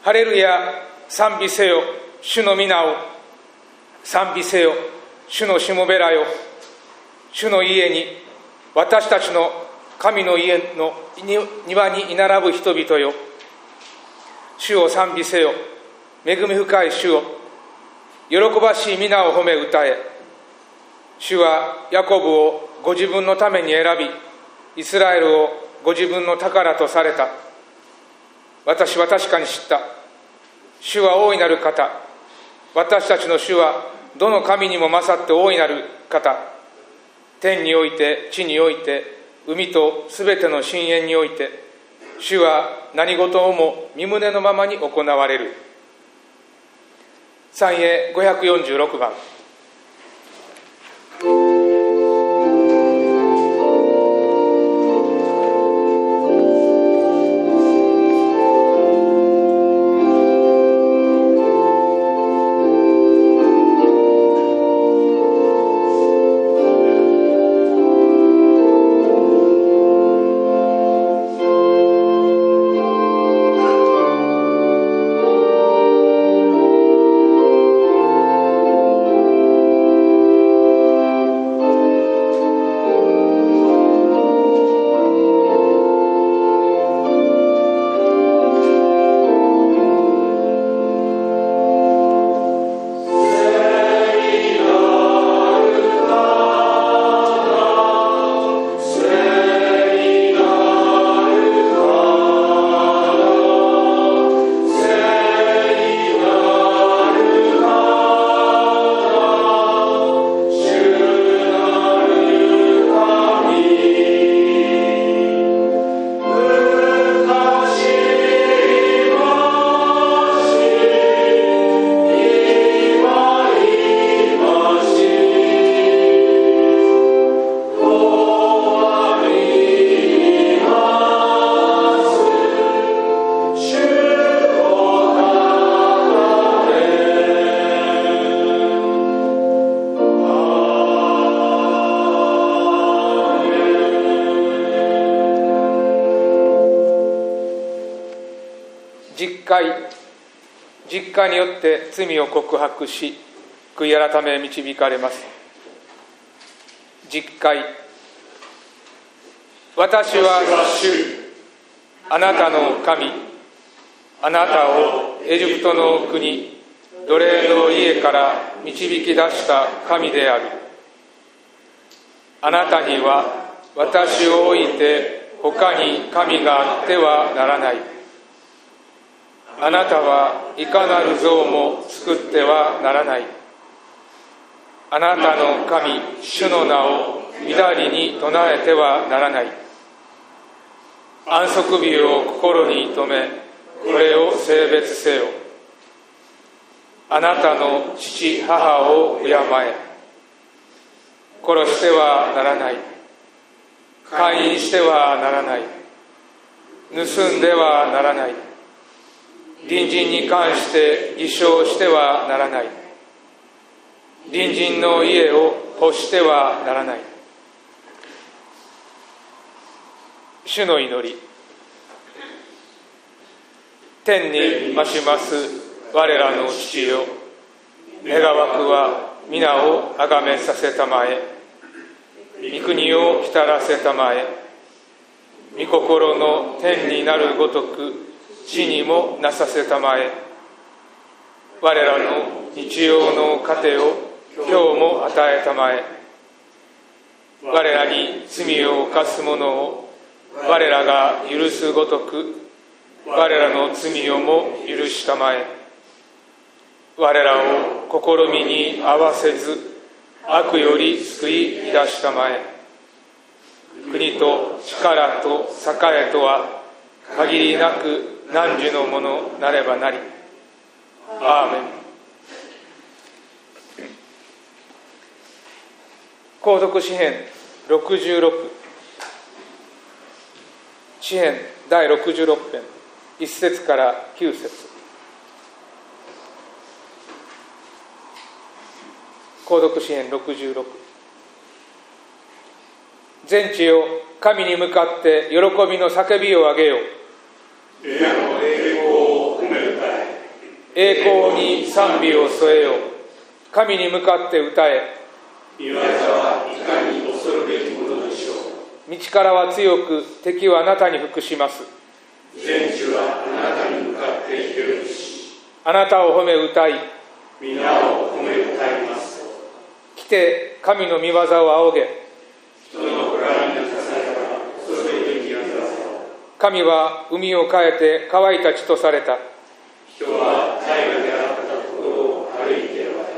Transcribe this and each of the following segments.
ハレルヤ、賛美せよ主の皆を、賛美せよ主のしもべらよ、主の家に、私たちの神の家の庭に居並ぶ人々よ、主を賛美せよ、恵み深い主を、喜ばしい皆を褒め歌え。主はヤコブをご自分のために選び、イスラエルをご自分の宝とされた。私は確かに知った。主は大いなる方。私たちの主はどの神にも勝って大いなる方。天において地において海とすべての深淵において、主は何事をも御胸のままに行われる。賛詠546番。実会によって罪を告白し、悔い改め導かれます。実会。私は主、あなたの神、あなたをエジプトの国、奴隷の家から導き出した神である。あなたには私を置いて他に神があってはならない。あなたはいかなる像も作ってはならない。あなたの神、主の名をみだりに唱えてはならない。安息日を心に留め、これを聖別せよ。あなたの父母を敬え。殺してはならない。姦淫してはならない。盗んではならない。隣人に関して偽証してはならない。隣人の家を欲してはならない。主の祈り。天に増します我らの父よ、願わくは皆をあがめさせたまえ。御国を来たらせたまえ。御心の天になるごとく地にもなさせたまえ。我らの日曜の糧を今日も与えたまえ。我らに罪を犯す者を我らが許すごとく我らの罪をも許したまえ。我らを試みに合わせず悪より救い出したまえ。国と力と栄とは限りなく汝のものなればなり。アーメン。購読詩編66、詩編第66編1節から9節。購読詩編66。全地よ、神に向かって喜びの叫びを上げよう。 エアの栄光を褒め歌え。 栄光に賛美を添えよ。神に向かって歌え。 御業はいかに恐るべきものでしょう。 道からは強く、敵はあなたに服します。 全地はあなたに向かって広いし、 あなたを褒め歌い、 皆を褒め歌います。 来て神の御業を仰げ。 人の子らになされば恐れべき業を。 神は海を変えて乾いた地とされた。 人は大河であったところを歩いて渡った。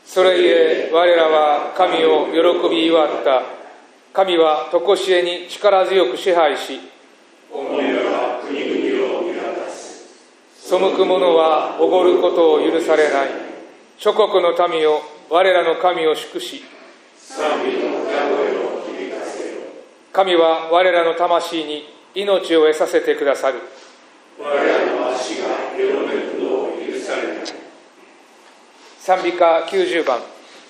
それゆえ我らは神を喜び祝った。神は常しえに力強く支配し、 お前は国々を見渡す。 背く者はおごることを許されない。諸国の民よ、我らの神を祝し、 賛美の歌声を響かせよ。 神は我らの魂に命を得させてくださる。 我らの足がよろめくのを許されない。 賛美歌90番。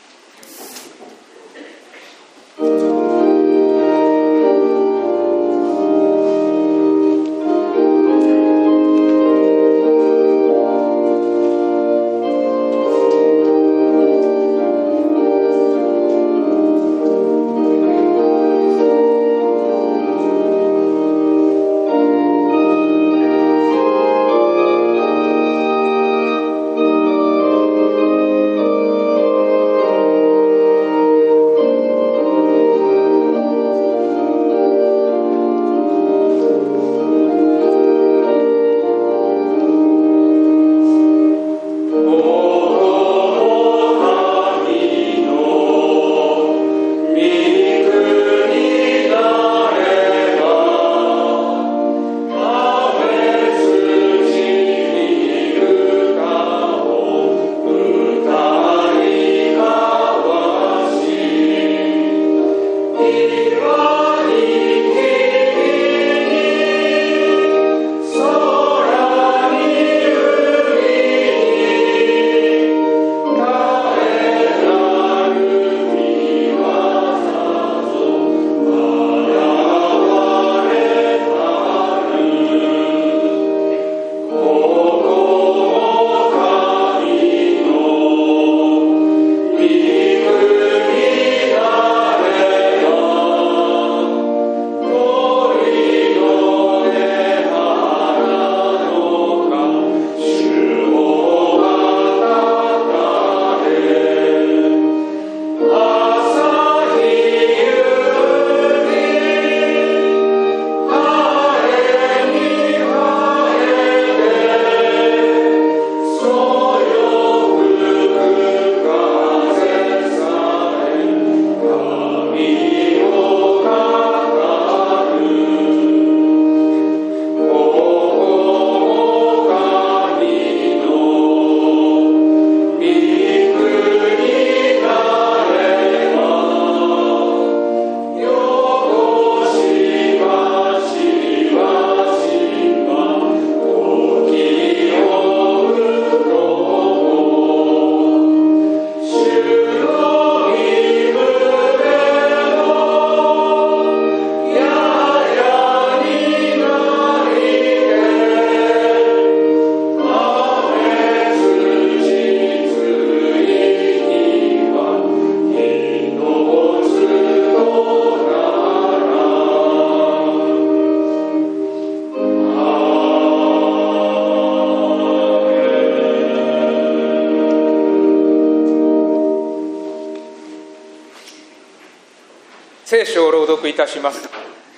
聖書を朗読いたします。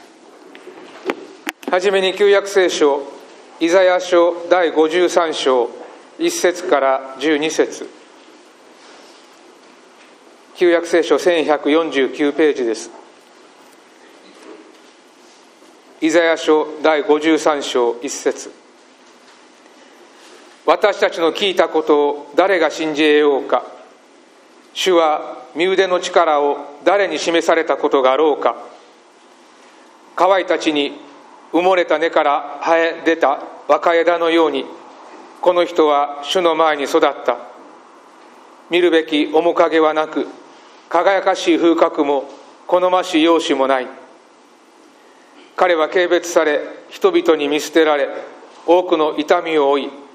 はじめに旧約聖書イザヤ書第53章1節から12節、旧約聖書1149ページです。イザヤ書第53章1節、私たちの聞いたことを誰が信じ得ようか。主は身腕の力を誰に示されたことがあろうか。乾いた地に埋もれた根から生え出た若枝のように、この人は主の前に育った。見るべき面影はなく、輝かしい風格も好ましい容姿もない。彼は軽蔑され、人々に見捨てられ、多くの痛みを負い、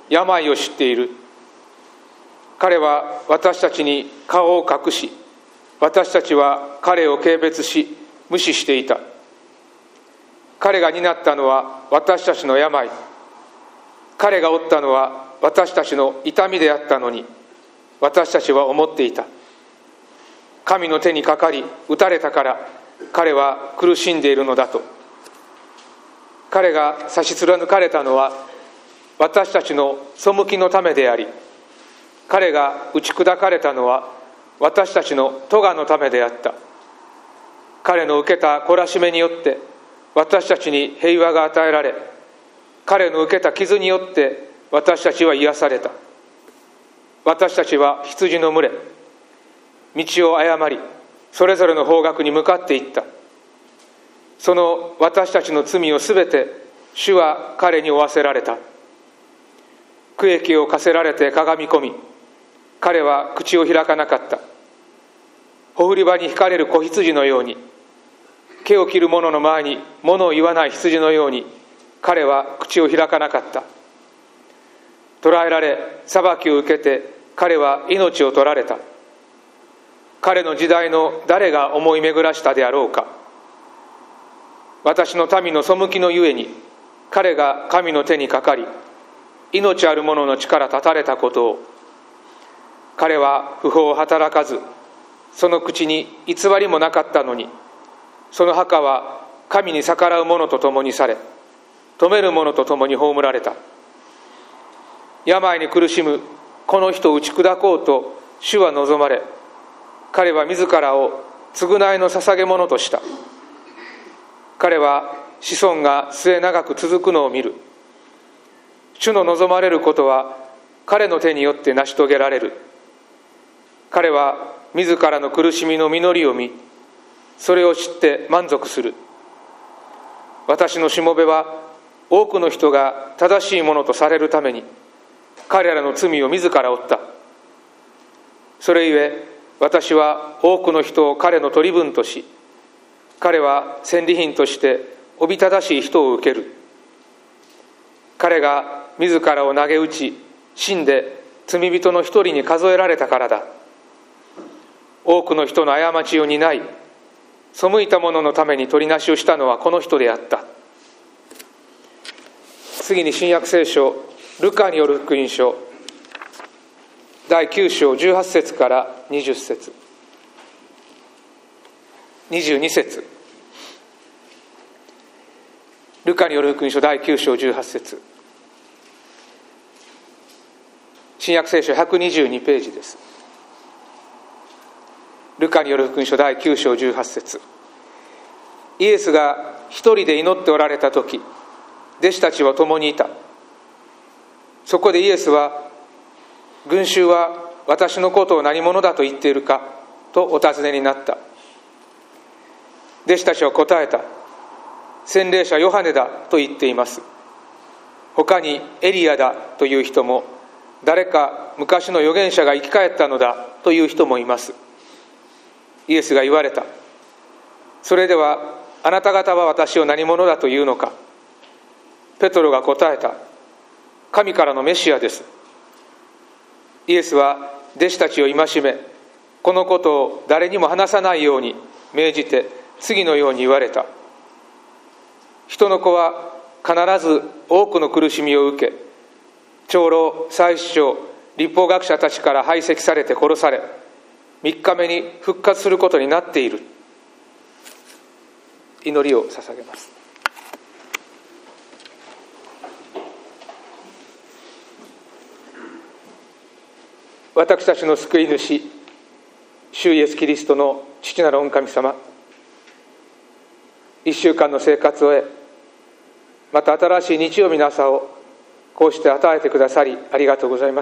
病を知っている。彼は私たちに顔を隠し、私たちは彼を軽蔑し無視していた。彼が担ったのは私たちの病、彼が負ったのは私たちの痛みであったのに、私たちは思っていた。神の手にかかり打たれたから彼は苦しんでいるのだと。彼が差し貫かれたのは私たちの背きのためであり、彼が打ち砕かれたのは私たちの咎のためであった。彼の受けた懲らしめによって私たちに平和が与えられ、彼の受けた傷によって私たちは癒された。私たちは羊の群れ、道を誤りそれぞれの方角に向かっていった。その私たちの罪をすべて主は彼に負わせられた。苦役を課せられてかがみ込み、彼は口を開かなかった。ほふり場に引かれる子羊のように、毛を切る者の前に物を言わない羊のように、彼は口を開かなかった。捕らえられ裁きを受けて彼は命を取られた。彼の時代の誰が思い巡らしたであろうか。私の民の背きのゆえに彼が神の手にかかり、命ある者の力断たれたことを。彼は不法を働かず、その口に偽りもなかったのに、その墓は神に逆らう者と共にされ、止める者と共に葬られた。病に苦しむこの人を打ち砕こうと主は望まれ、彼は自らを償いの捧げ物とした。彼は子孫が末永く続くのを見る。主の望まれることは彼の手によって成し遂げられる。彼は自らの苦しみの実りを見、それを知って満足する。私のしもべは多くの人が正しいものとされるために彼らの罪を自ら負った。それゆえ私は多くの人を彼の取り分とし、彼は戦利品としておびただしい人を受ける。彼が自らを投げ打ち死んで罪人の一人に数えられたからだ。多くの人の過ちを担い、背いた者のために取りなしをしたのはこの人であった。次に新約聖書ルカによる福音書第9章18節から20節22節、ルカによる福音書第9章18節、新約聖書122ページです。ルカによる福音書第9章18節、イエスが一人で祈っておられた時、弟子たちは共にいた。そこでイエスは、群衆は私のことを何者だと言っているかとお尋ねになった。弟子たちは答えた。洗礼者ヨハネだと言っています。他にエリアだという人も、誰か昔の預言者が生き返ったのだという人もいます。イエスが言われた。それではあなた方は私を何者だというのか。ペトロが答えた。神からのメシアです。イエスは弟子たちを戒め、このことを誰にも話さないように命じて次のように言われた。人の子は必ず多くの苦しみを受け、長老、祭司長、律法学者たちから排斥されて殺され、3日目に復活することになっている。祈りを捧げます。私たちの救い主、主イエスキリストの父なる御神様、1週間の生活を終え、また新しい日曜日の朝をこうして与えてくださりありがとうございます。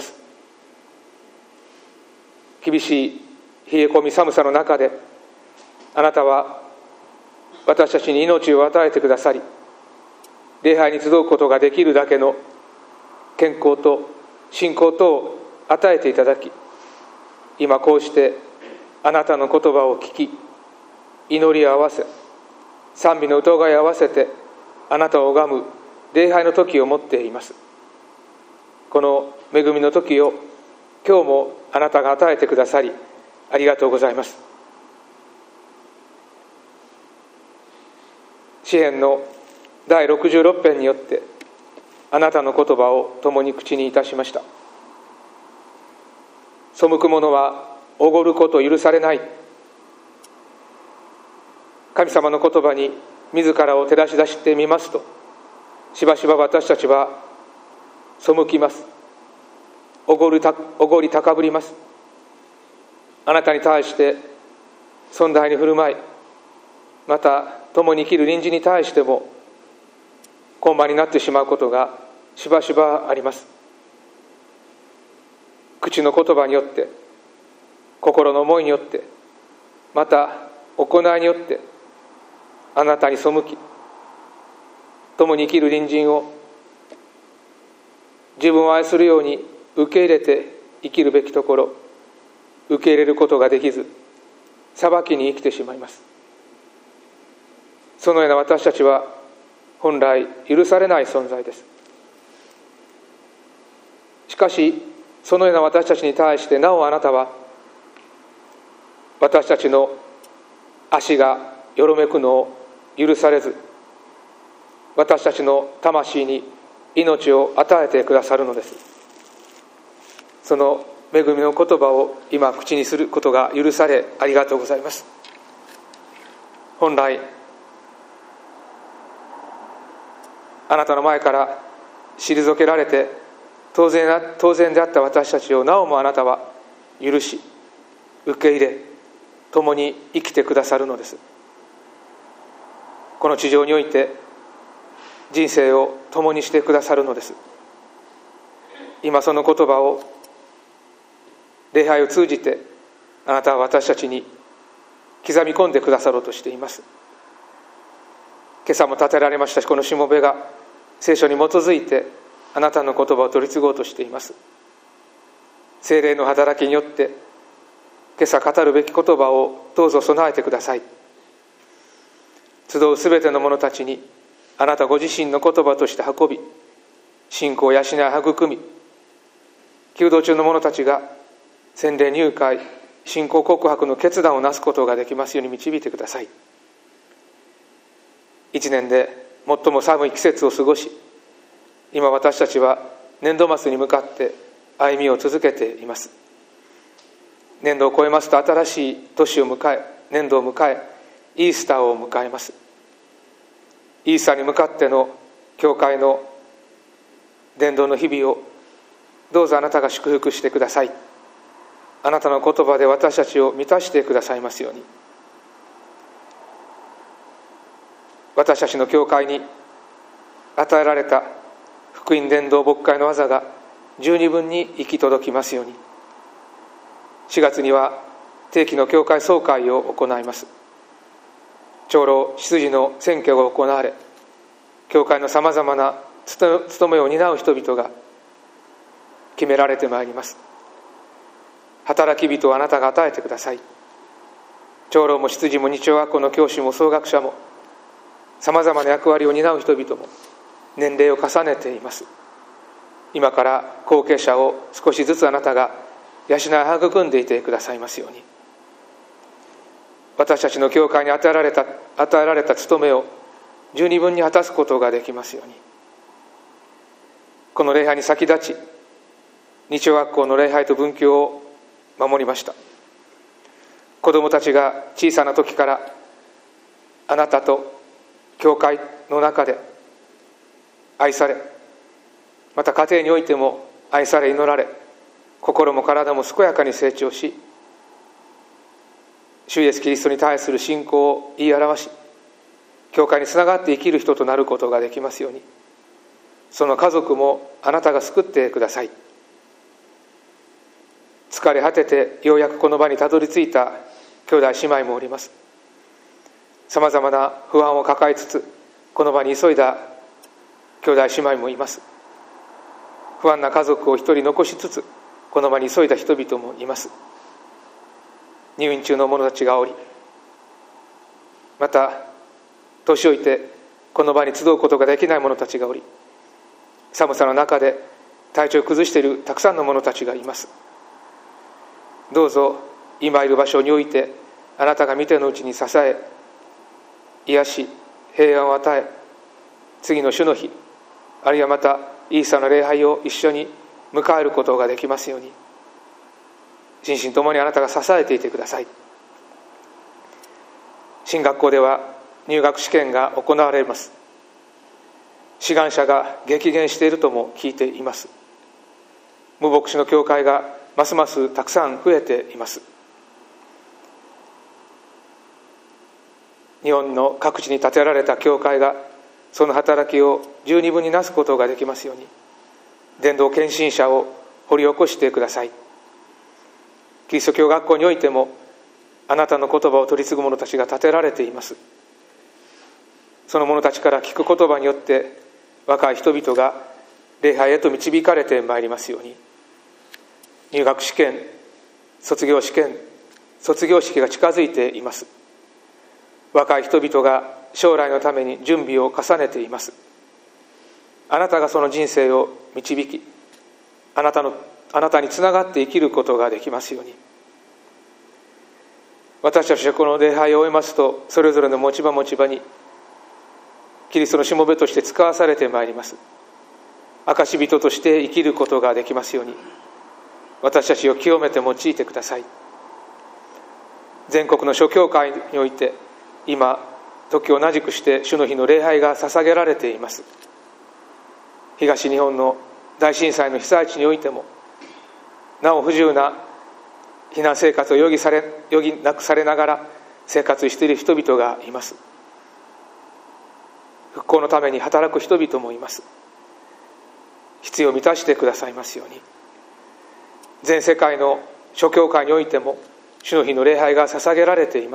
厳しい冷え込み寒さの中で、あなたは私たちに命を与えてくださり、礼拝に集うことができるだけの健康と信仰とを与えていただき、今こうしてあなたの言葉を聞き、祈りを合わせ、賛美の歌声を合わせてあなたを拝む礼拝の時を持っています。 この恵みの時を今日もあなたが与えてくださり、ありがとうございます。詩編の第66編によってあなたの言葉を共に口にいたしました。背く者はおごること許されない。神様の言葉に自らを照らし出してみますと、しばしば私たちは背きます。おごり高ぶります。あなたに対して尊大に振る舞い、また共に生きる隣人に対しても傲慢になってしまうことがしばしばあります。口の言葉によって、心の思いによって、また行いによってあなたに背き、共に生きる隣人を自分を愛するように受け入れて生きるべきところ、受け入れることができず、裁きに生きてしまいます。そのような私たちは本来許されない存在です。しかしそのような私たちに対してなおあなたは私たちの足がよろめくのを許されず、私たちの魂に命を与えてくださるのです。その恵みの言葉を今口にすることが許され、ありがとうございます。本来あなたの前から退けられて当然であった私たちをなおもあなたは許し、受け入れ、共に生きてくださるのです。この地上において人生を共にしてくださるのです。今その言葉を礼拝を通じてあなたは私たちに刻み込んでくださろうとしています。今朝も立てられましたし、このしもべが聖書に基づいてあなたの言葉を取り継ごうとしています。聖霊の働きによって今朝語るべき言葉をどうぞ備えてください。集うすべての者たちにあなたご自身の言葉として運び、信仰を養い育み、求道中の者たちが洗礼入会、信仰告白の決断をなすことができますように導いてください。一年で最も寒い季節を過ごし、今私たちは年度末に向かって歩みを続けています。年度を超えますと新しい年を迎え、年度を迎え、イースターを迎えます。イースターに向かっての教会の伝道の日々をどうぞあなたが祝福してください。あなたの言葉で私たちを満たしてくださいますように。私たちの教会に与えられた福音伝道牧会の技が十二分に行き届きますように。4月には定期の教会総会を行います。長老執事の選挙が行われ、教会のさまざまな務めを担う人々が決められてまいります。働き人をあなたが与えてください。長老も執事も日曜学校の教師も総学者もさまざまな役割を担う人々も年齢を重ねています。今から後継者を少しずつあなたが養い育んでいてくださいますように。私たちの教会に与えられた務めを十二分に果たすことができますように。この礼拝に先立ち、日曜学校の礼拝と分教を守りました。子どもたちが小さな時からあなたと教会の中で愛され、また家庭においても愛され祈られ、心も体も健やかに成長し、主イエスキリストに対する信仰を言い表し、教会につながって生きる人となることができますように。その家族もあなたが救ってください。疲れ果ててようやくこの場にたどり着いた兄弟姉妹もおります。さまざまな不安を抱えつつこの場に急いだ兄弟姉妹もいます。不安な家族を一人残しつつこの場に急いだ人々もいます。入院中の者たちがおり、また年老いてこの場に集うことができない者たちがおり、寒さの中で体調を崩しているたくさんの者たちがいます。どうぞ今いる場所においてあなたが見てのうちに支え、癒し、平安を与え、次の主の日、あるいはまたイースターの礼拝を一緒に迎えることができますように、心身ともにあなたが支えていてください。神学校では入学試験が行われます。志願者が激減しているとも聞いています。無牧師の教会がますますたくさん増えています。日本の各地に建てられた教会がその働きを十二分になすことができますように、伝道献身者を掘り起こしてください。キリスト教学校においてもあなたの言葉を取り継ぐ者たちが建てられています。その者たちから聞く言葉によって若い人々が礼拝へと導かれてまいりますように、入学試験、卒業試験、卒業式が近づいています。若い人々が将来のために準備を重ねています。あなたがその人生を導き、あなたにつながって生きることができますように。私たちはこの礼拝を終えますと、それぞれの持ち場持ち場にキリストのしもべとして使わされてまいります。証人として生きることができますように、私たちを清めて用いてください。全国の諸教会において今時を同じくして主の日の礼拝が捧げられています。東日本の大震災の被災地においてもなお不自由な避難生活を余儀なくされながら生活している人々がいます。復興のために働く人々もいます。必要を満たしてくださいますように。全世界の諸教会においても主の日の礼拝が捧げられています。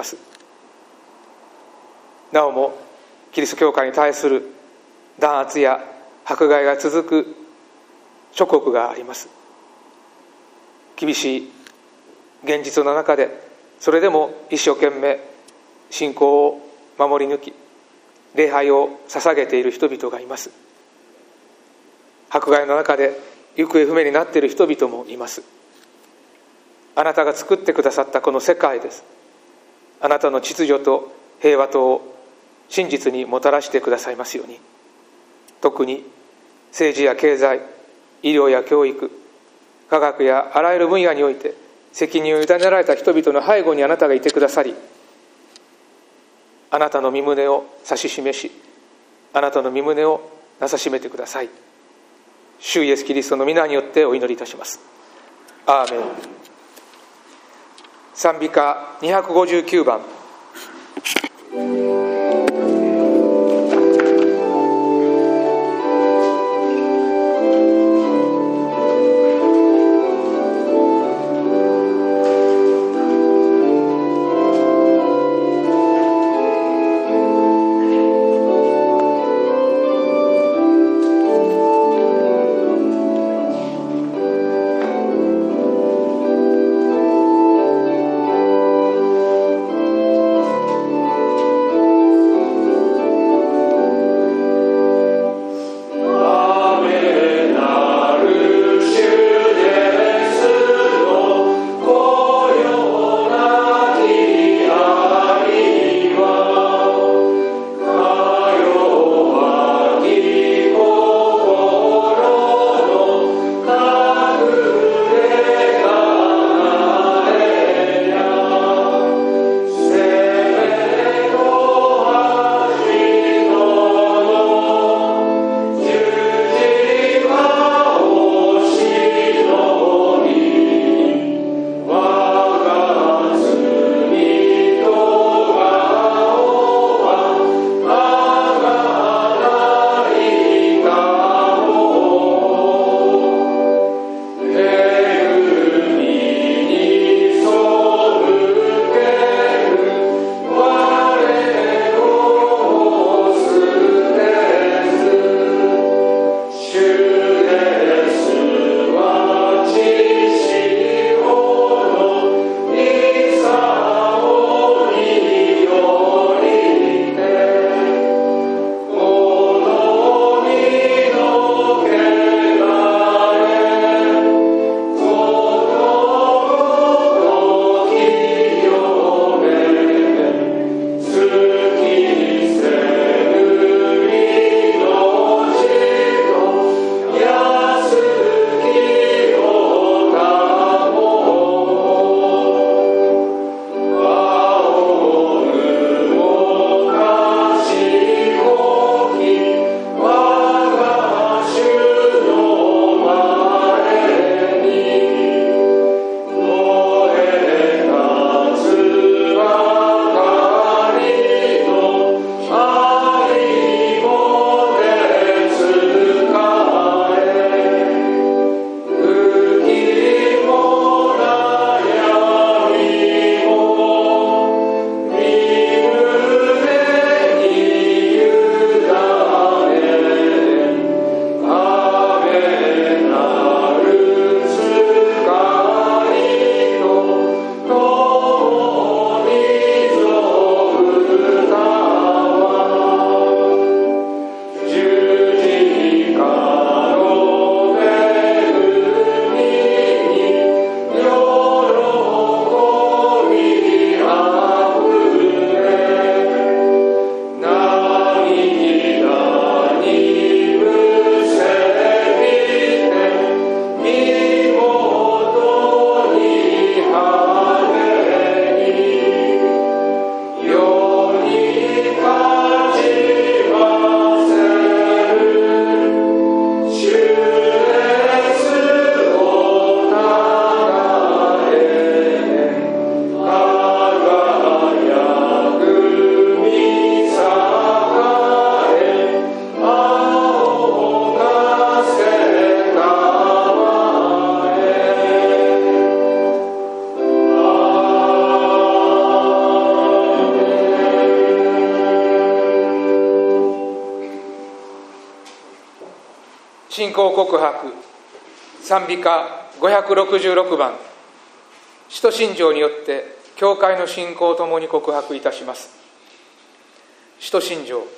なおもキリスト教会に対する弾圧や迫害が続く諸国があります。厳しい現実の中でそれでも一生懸命信仰を守り抜き礼拝を捧げている人々がいます。迫害の中で行方不明になっている人々もいます。あなたが作ってくださったこの世界です。あなたの秩序と平和とを真実にもたらしてくださいますように。特に政治や経済、医療や教育、科学やあらゆる分野において責任を委ねられた人々の背後にあなたがいてくださり、あなたの御胸を指し示し、あなたの御胸をなさしめてください。主イエスキリストの皆によってお祈りいたします。アーメン。賛美歌259番。 「 信仰告白賛美歌566番、使徒信条によって教会の信仰ともに告白いたします。使徒信条。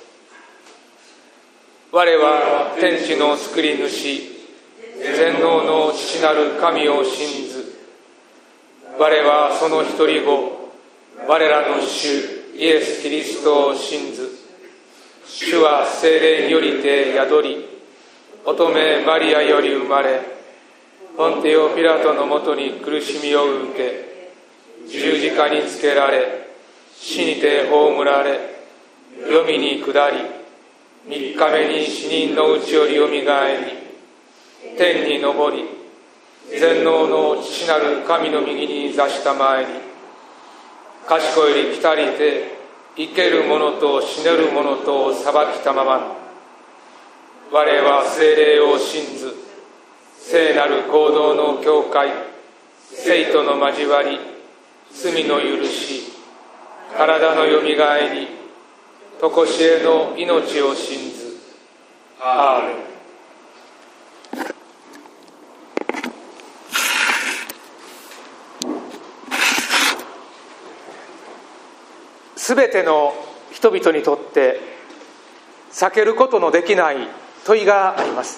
我は天地の作り主、全能の父なる神を信ず。我はその一人子、我らの主イエス・キリストを信ず。主は聖霊によりて宿り、乙女マリアより生まれ、ポンテオ・ピラトのもとに苦しみを受け、十字架につけられ、死にて葬られ、黄泉に下り、3日目に死人のうちよりよみがえり、天に昇り、全能の父なる神の右に座したまえに、賢いり来たりて、生ける者と死ねる者とを裁きたままの、我は聖霊を信ず、聖なる行動の教会、聖との交わり、罪の許し、体のよみがえり、とこしえの命を信ず。アーメン。すべての人々にとって避けることのできない問いがあります。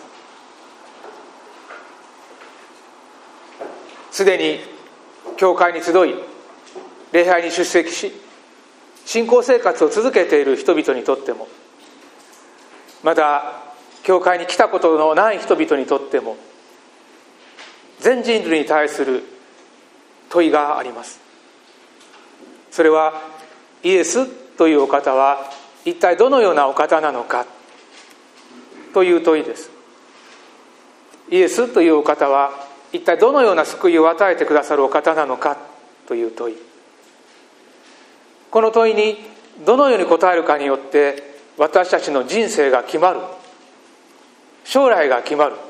すでに教会に集い、礼拝に出席し、信仰生活を続けている人々にとっても、まだ教会に来たことのない人々にとっても、全人類に対する問いがあります。それは、イエスというお方は一体どのようなお方なのかという問いです。イエスというお方は一体どのような救いを与えてくださるお方なのかという問い。この問いにどのように答えるかによって私たちの人生が決まる。将来が決まる。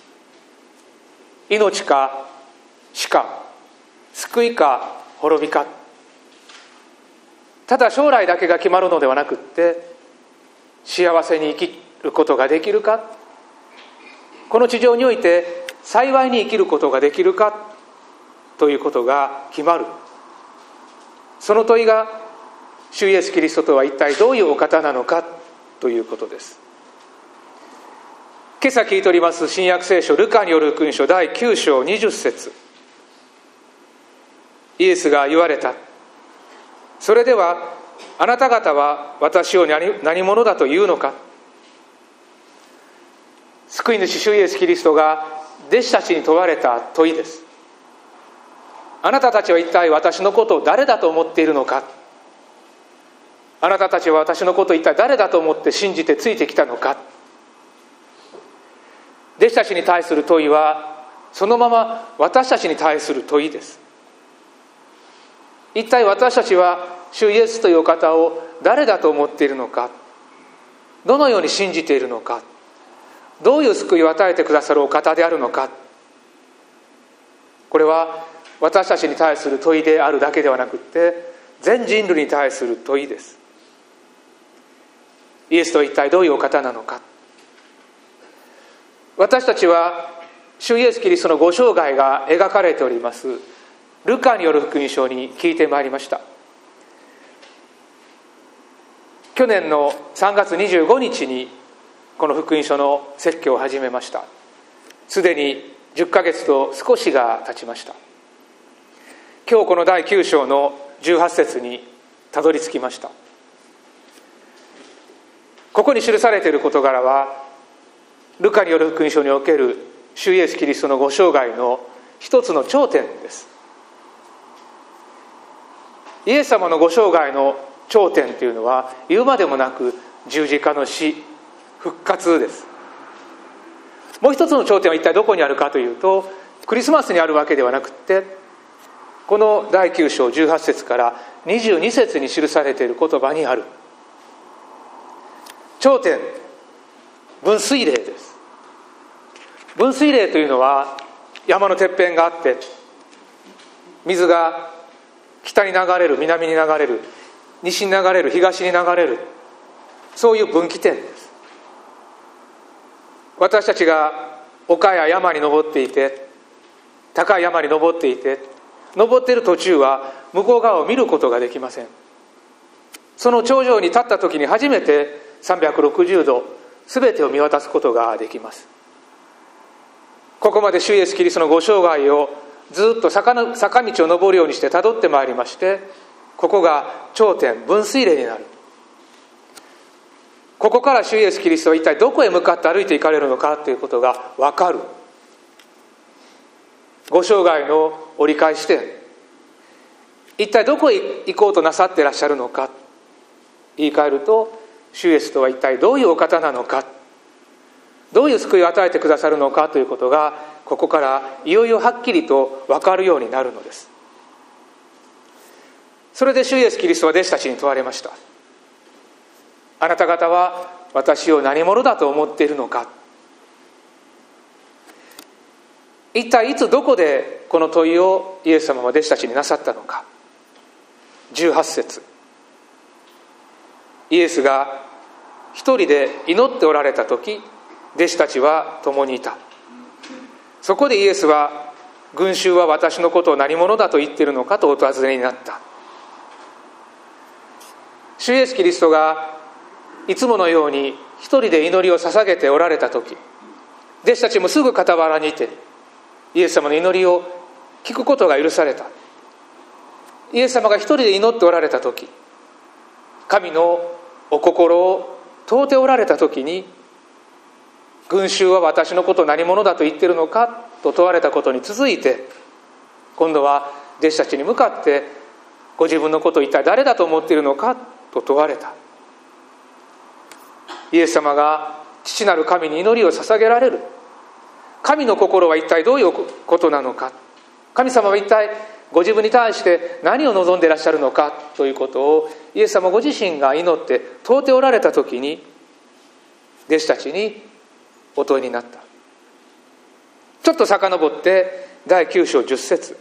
命か死か、救いか滅びか。ただ将来だけが決まるのではなくって、幸せに生きることができるか、この地上において幸いに生きることができるかということが決まる。その問いが、主イエスキリストとは一体どういうお方なのかということです。今朝聞いております新約聖書ルカによる福音書第9章20節、イエスが言われた。それではあなた方は私を何者だというのか。救い主主イエスキリストが弟子たちに問われた問いです。あなたたちは一体私のことを誰だと思っているのか。あなたたちは私のことを一体誰だと思って信じてついてきたのか。弟子たちに対する問いはそのまま私たちに対する問いです。一体私たちは主イエスというお方を誰だと思っているのか。どのように信じているのか。どういう救いを与えてくださるお方であるのか。これは私たちに対する問いであるだけではなくて、全人類に対する問いです。イエスとは一体どういうお方なのか。私たちは主イエスキリストのご生涯が描かれておりますルカによる福音書に聞いてまいりました。去年の3月25日にこの福音書の説教を始めました。すでに10ヶ月と少しが経ちました。今日この第9章の18節にたどり着きました。ここに記されている事柄はルカによる福音書における主イエスキリストのご生涯の一つの頂点です。イエス様のご生涯の頂点というのは言うまでもなく十字架の死、復活です。もう一つの頂点は一体どこにあるかというと、クリスマスにあるわけではなくて、この第9章18節から22節に記されている言葉にある。頂点、分水嶺です。分水嶺というのは山のてっぺんがあって、水が北に流れる、南に流れる、西に流れる、東に流れる、そういう分岐点です。 私たちが丘や山に登っていて、高い山に登っていて、登っている途中は向こう側を見ることができません。その頂上に立った時に初めて360度全てを見渡すことができます。ここまで主イエスキリストのご生涯をずっと坂道を登るようにしてたどってまいりまして、ここが頂点、分水嶺になる。ここから主イエスキリストは一体どこへ向かって歩いていかれるのかということが分かる。ご生涯の折り返し点、一体どこへ行こうとなさっていらっしゃるのか、言い換えると、主イエスとは一体どういうお方なのか、どういう救いを与えてくださるのかということが、ここからいよいよはっきりと分かるようになるのです。それで主イエスキリストは弟子たちに問われました。あなた方は私を何者だと思っているのか。一体いつどこでこの問いをイエス様は弟子たちになさったのか。18節、イエスが一人で祈っておられた時、弟子たちは共にいた。そこでイエスは、群衆は私のことを何者だと言っているのかとお尋ねになった。主イエスキリストがいつものように一人で祈りを捧げておられた時、弟子たちもすぐ傍らにいてイエス様の祈りを聞くことが許された。イエス様が一人で祈っておられた時、神のお心を問うておられた時に、群衆は私のことを何者だと言っているのかと問われたことに続いて、今度は弟子たちに向かって、ご自分のことを一体誰だと思っているのかと問われた。イエス様が父なる神に祈りを捧げられる。神の心は一体どういうことなのか、神様は一体ご自分に対して何を望んでいらっしゃるのかということをイエス様ご自身が祈って問うておられた時に、弟子たちにお問いになった。ちょっと遡って第9章10節、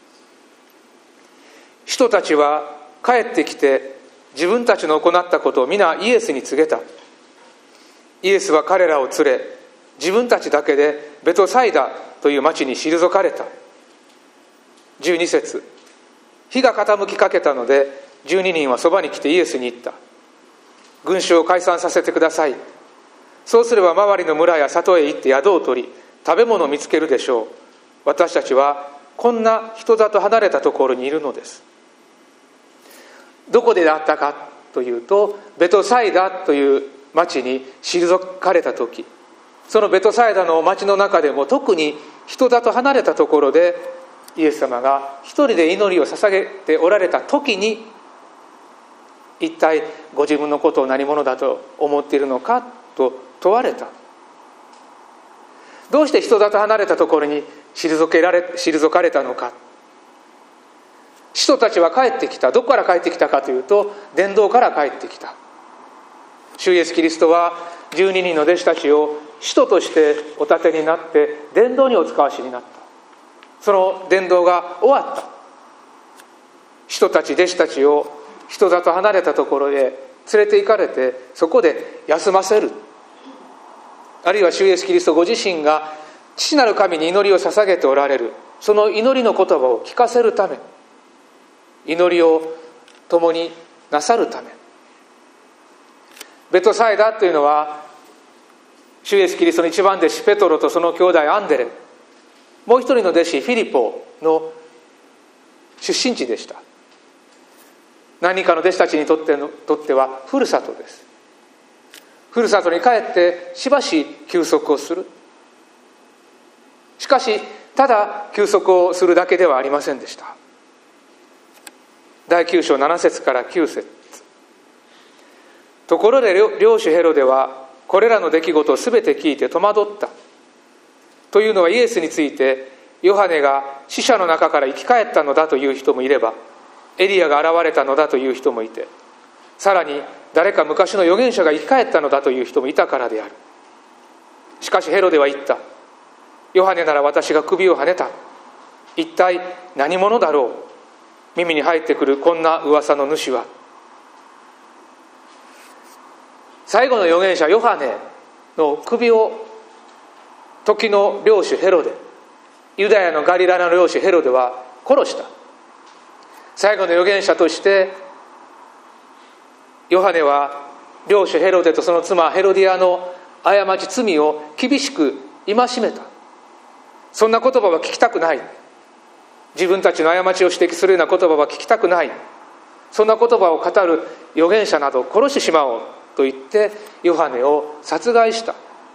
人たちは帰ってきて自分たちの行ったことを皆イエスに告げた。イエスは彼らを連れ、自分たちだけでベトサイダという町に退かれた。12節、日が傾きかけたので12人はそばに来てイエスに言った。群衆を解散させてください。そうすれば周りの村や里へ行って宿を取り、食べ物を見つけるでしょう。私たちはこんな人里離れたところにいるのです。どこであったかというと、ベトサイダという町に退かれた時、そのベトサイダの町の中でも特に人里離れたところで、イエス様が一人で祈りを捧げておられた時に、一体ご自分のことを何者だと思っているのかと問われた。どうして人里離れたところに退かれたのか。使徒たちは帰ってきた。どこから帰ってきたかというと、伝道から帰ってきた。主イエスキリストは12人の弟子たちを使徒としてお立てになって伝道にお使わしになった。その伝道が終わった。使徒たち弟子たちを人里離れたところへ連れて行かれて、そこで休ませる。あるいは主イエスキリストご自身が父なる神に祈りを捧げておられる、その祈りの言葉を聞かせるため、祈りを共になさるため。ベトサイダというのは、主イエスキリストの一番弟子ペトロとその兄弟アンデレ、もう一人の弟子フィリポの出身地でした。何人かの弟子たちにとってはふるさとです。ふるさとに帰ってしばし休息をする。しかし、ただ休息をするだけではありませんでした。第9章7節から9節。ところで領主ヘロデはこれらの出来事をすべて聞いて戸惑った。というのは、イエスについてヨハネが死者の中から生き返ったのだという人もいれば、エリアが現れたのだという人もいて、さらに誰か昔の預言者が生き返ったのだという人もいたからである。しかしヘロデは言った。ヨハネなら私が首をはねた。一体何者だろう。耳に入ってくるこんな噂の主は。最後の預言者ヨハネの首を時の領主ヘロデ、ユダヤのガリラヤの領主ヘロデは殺した。最後の預言者としてヨハネは領主ヘロデとその妻ヘロディアの過ち罪を厳しく戒めた。そんな言葉は聞きたくない。自分たちの過ちを指摘するような言葉は聞きたくない。そんな言葉を語る預言者など殺してしまおうと言ってヨハネを殺害した。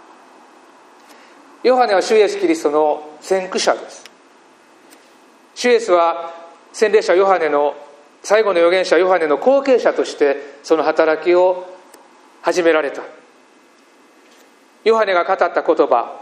ヨハネは主イエスキリストの先駆者です。主イエスは洗礼者ヨハネの最後の預言者ヨハネの後継者としてその働きを始められた。ヨハネが語った言葉、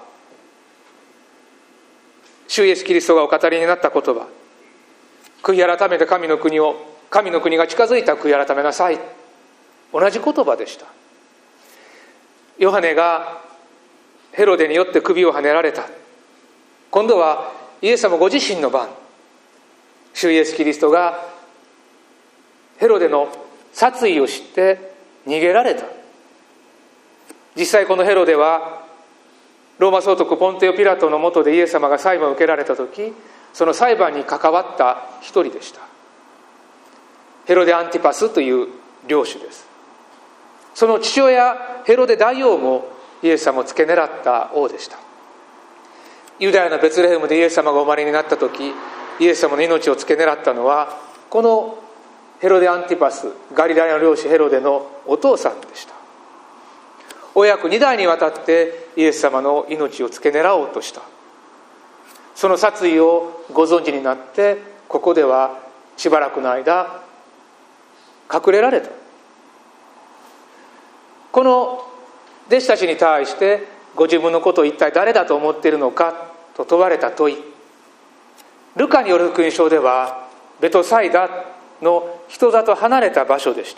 主イエスキリストがお語りになった言葉、悔い改めて神の国が近づいた悔い改めなさい、同じ言葉でした。ヨハネがヘロデによって首をはねられた。今度はイエス様ご自身の番、主イエスキリストがヘロデの殺意を知って逃げられた。実際このヘロデはローマ総督ポンテオ・ピラトの下でイエス様が裁判を受けられた時、その裁判に関わった一人でした。ヘロデ・アンティパスという領主です。その父親ヘロデ大王もイエス様を付け狙った王でした。ユダヤのベツレヘムでイエス様がお生まれになった時、イエス様の命を付け狙ったのはこのヘロデ・アンティパス、ガリラヤの領主ヘロデのお父さんでした。親子2代にわたってイエス様の命を付け狙おうとした。その殺意をご存知になって、ここではしばらくの間隠れられた。この弟子たちに対してご自分のことを一体誰だと思っているのかと問われた問い、ルカによる福音書ではベトサイダの人里離れた場所でした。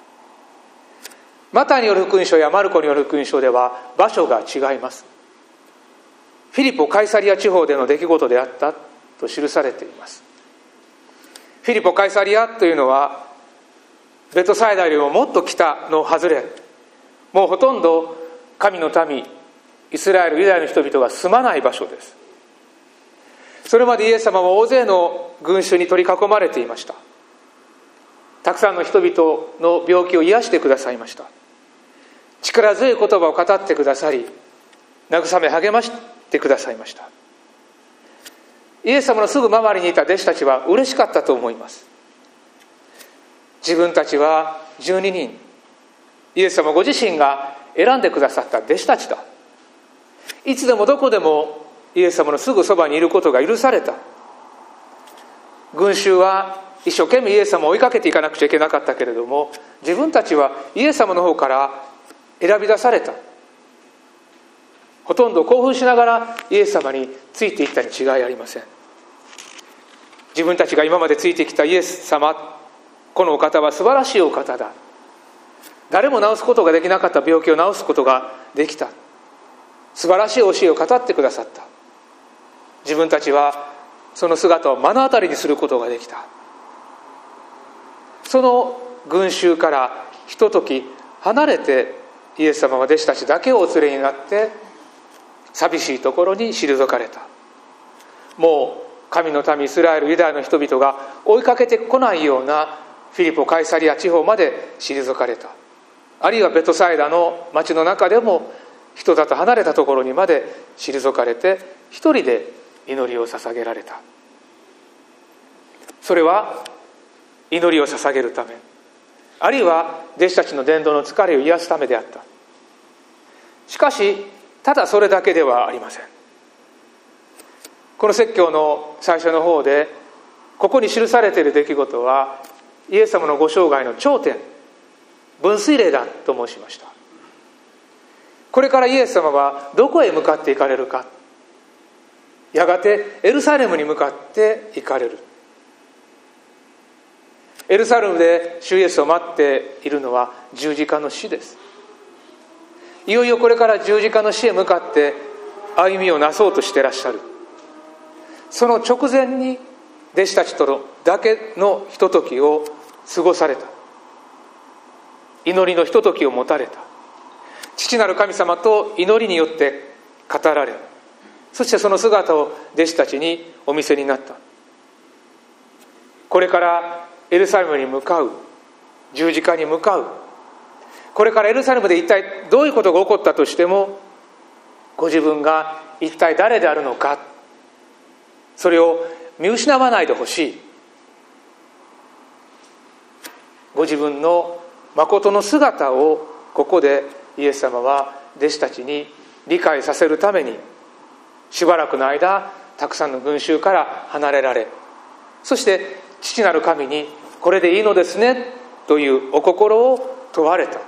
マタイによる福音書やマルコによる福音書では場所が違います。フィリポ・カイサリア地方での出来事であったと記されています。フィリポ・カイサリアというのはベトサイダよりももっと北の外れ、もうほとんど神の民イスラエルユダヤの人々が住まない場所です。それまでイエス様は大勢の群衆に取り囲まれていました。たくさんの人々の病気を癒してくださいました。力強い言葉を語ってくださり、慰め励ましてくださいました。イエス様のすぐ周りにいた弟子たちは嬉しかったと思います。自分たちは12人、イエス様ご自身が選んでくださった弟子たちだ。いつでもどこでもイエス様のすぐそばにいることが許された。群衆は一生懸命イエス様を追いかけていかなくちゃいけなかったけれども、自分たちはイエス様の方から選び出された。ほとんど興奮しながらイエス様についていったに違いありません。自分たちが今までついてきたイエス様、このお方は素晴らしいお方だ。誰も治すことができなかった病気を治すことができた。素晴らしい教えを語ってくださった。自分たちはその姿を目の当たりにすることができた。その群衆からひととき離れて、イエス様は弟子たちだけをお連れになって寂しいところに退かれた。もう神の民イスラエルユダヤの人々が追いかけてこないようなフィリポ・カイサリア地方まで退かれた。あるいはベトサイダの町の中でも人里離れたところにまで退かれて、一人で祈りを捧げられた。それは祈りを捧げるため、あるいは弟子たちの伝道の疲れを癒すためであった。しかし、ただそれだけではありません。この説教の最初の方で、ここに記されている出来事は、イエス様のご生涯の頂点、分水嶺だと申しました。これからイエス様はどこへ向かって行かれるか。やがてエルサレムに向かって行かれる。エルサレムで主イエスを待っているのは十字架の死です。いよいよこれから十字架の死へ向かって歩みをなそうとしていらっしゃる。その直前に弟子たちとのだけのひとときを過ごされた。祈りのひとときを持たれた。父なる神様と祈りによって語られ、 そしてその姿を弟子たちにお見せになった。これからエルサレムに向かう、十字架に向かう、これからエルサレムで一体どういうことが起こったとしても、ご自分が一体誰であるのか、それを見失わないでほしい。ご自分の誠の姿をここでイエス様は弟子たちに理解させるために、しばらくの間たくさんの群衆から離れられ、そして父なる神にこれでいいのですねというお心を問われた。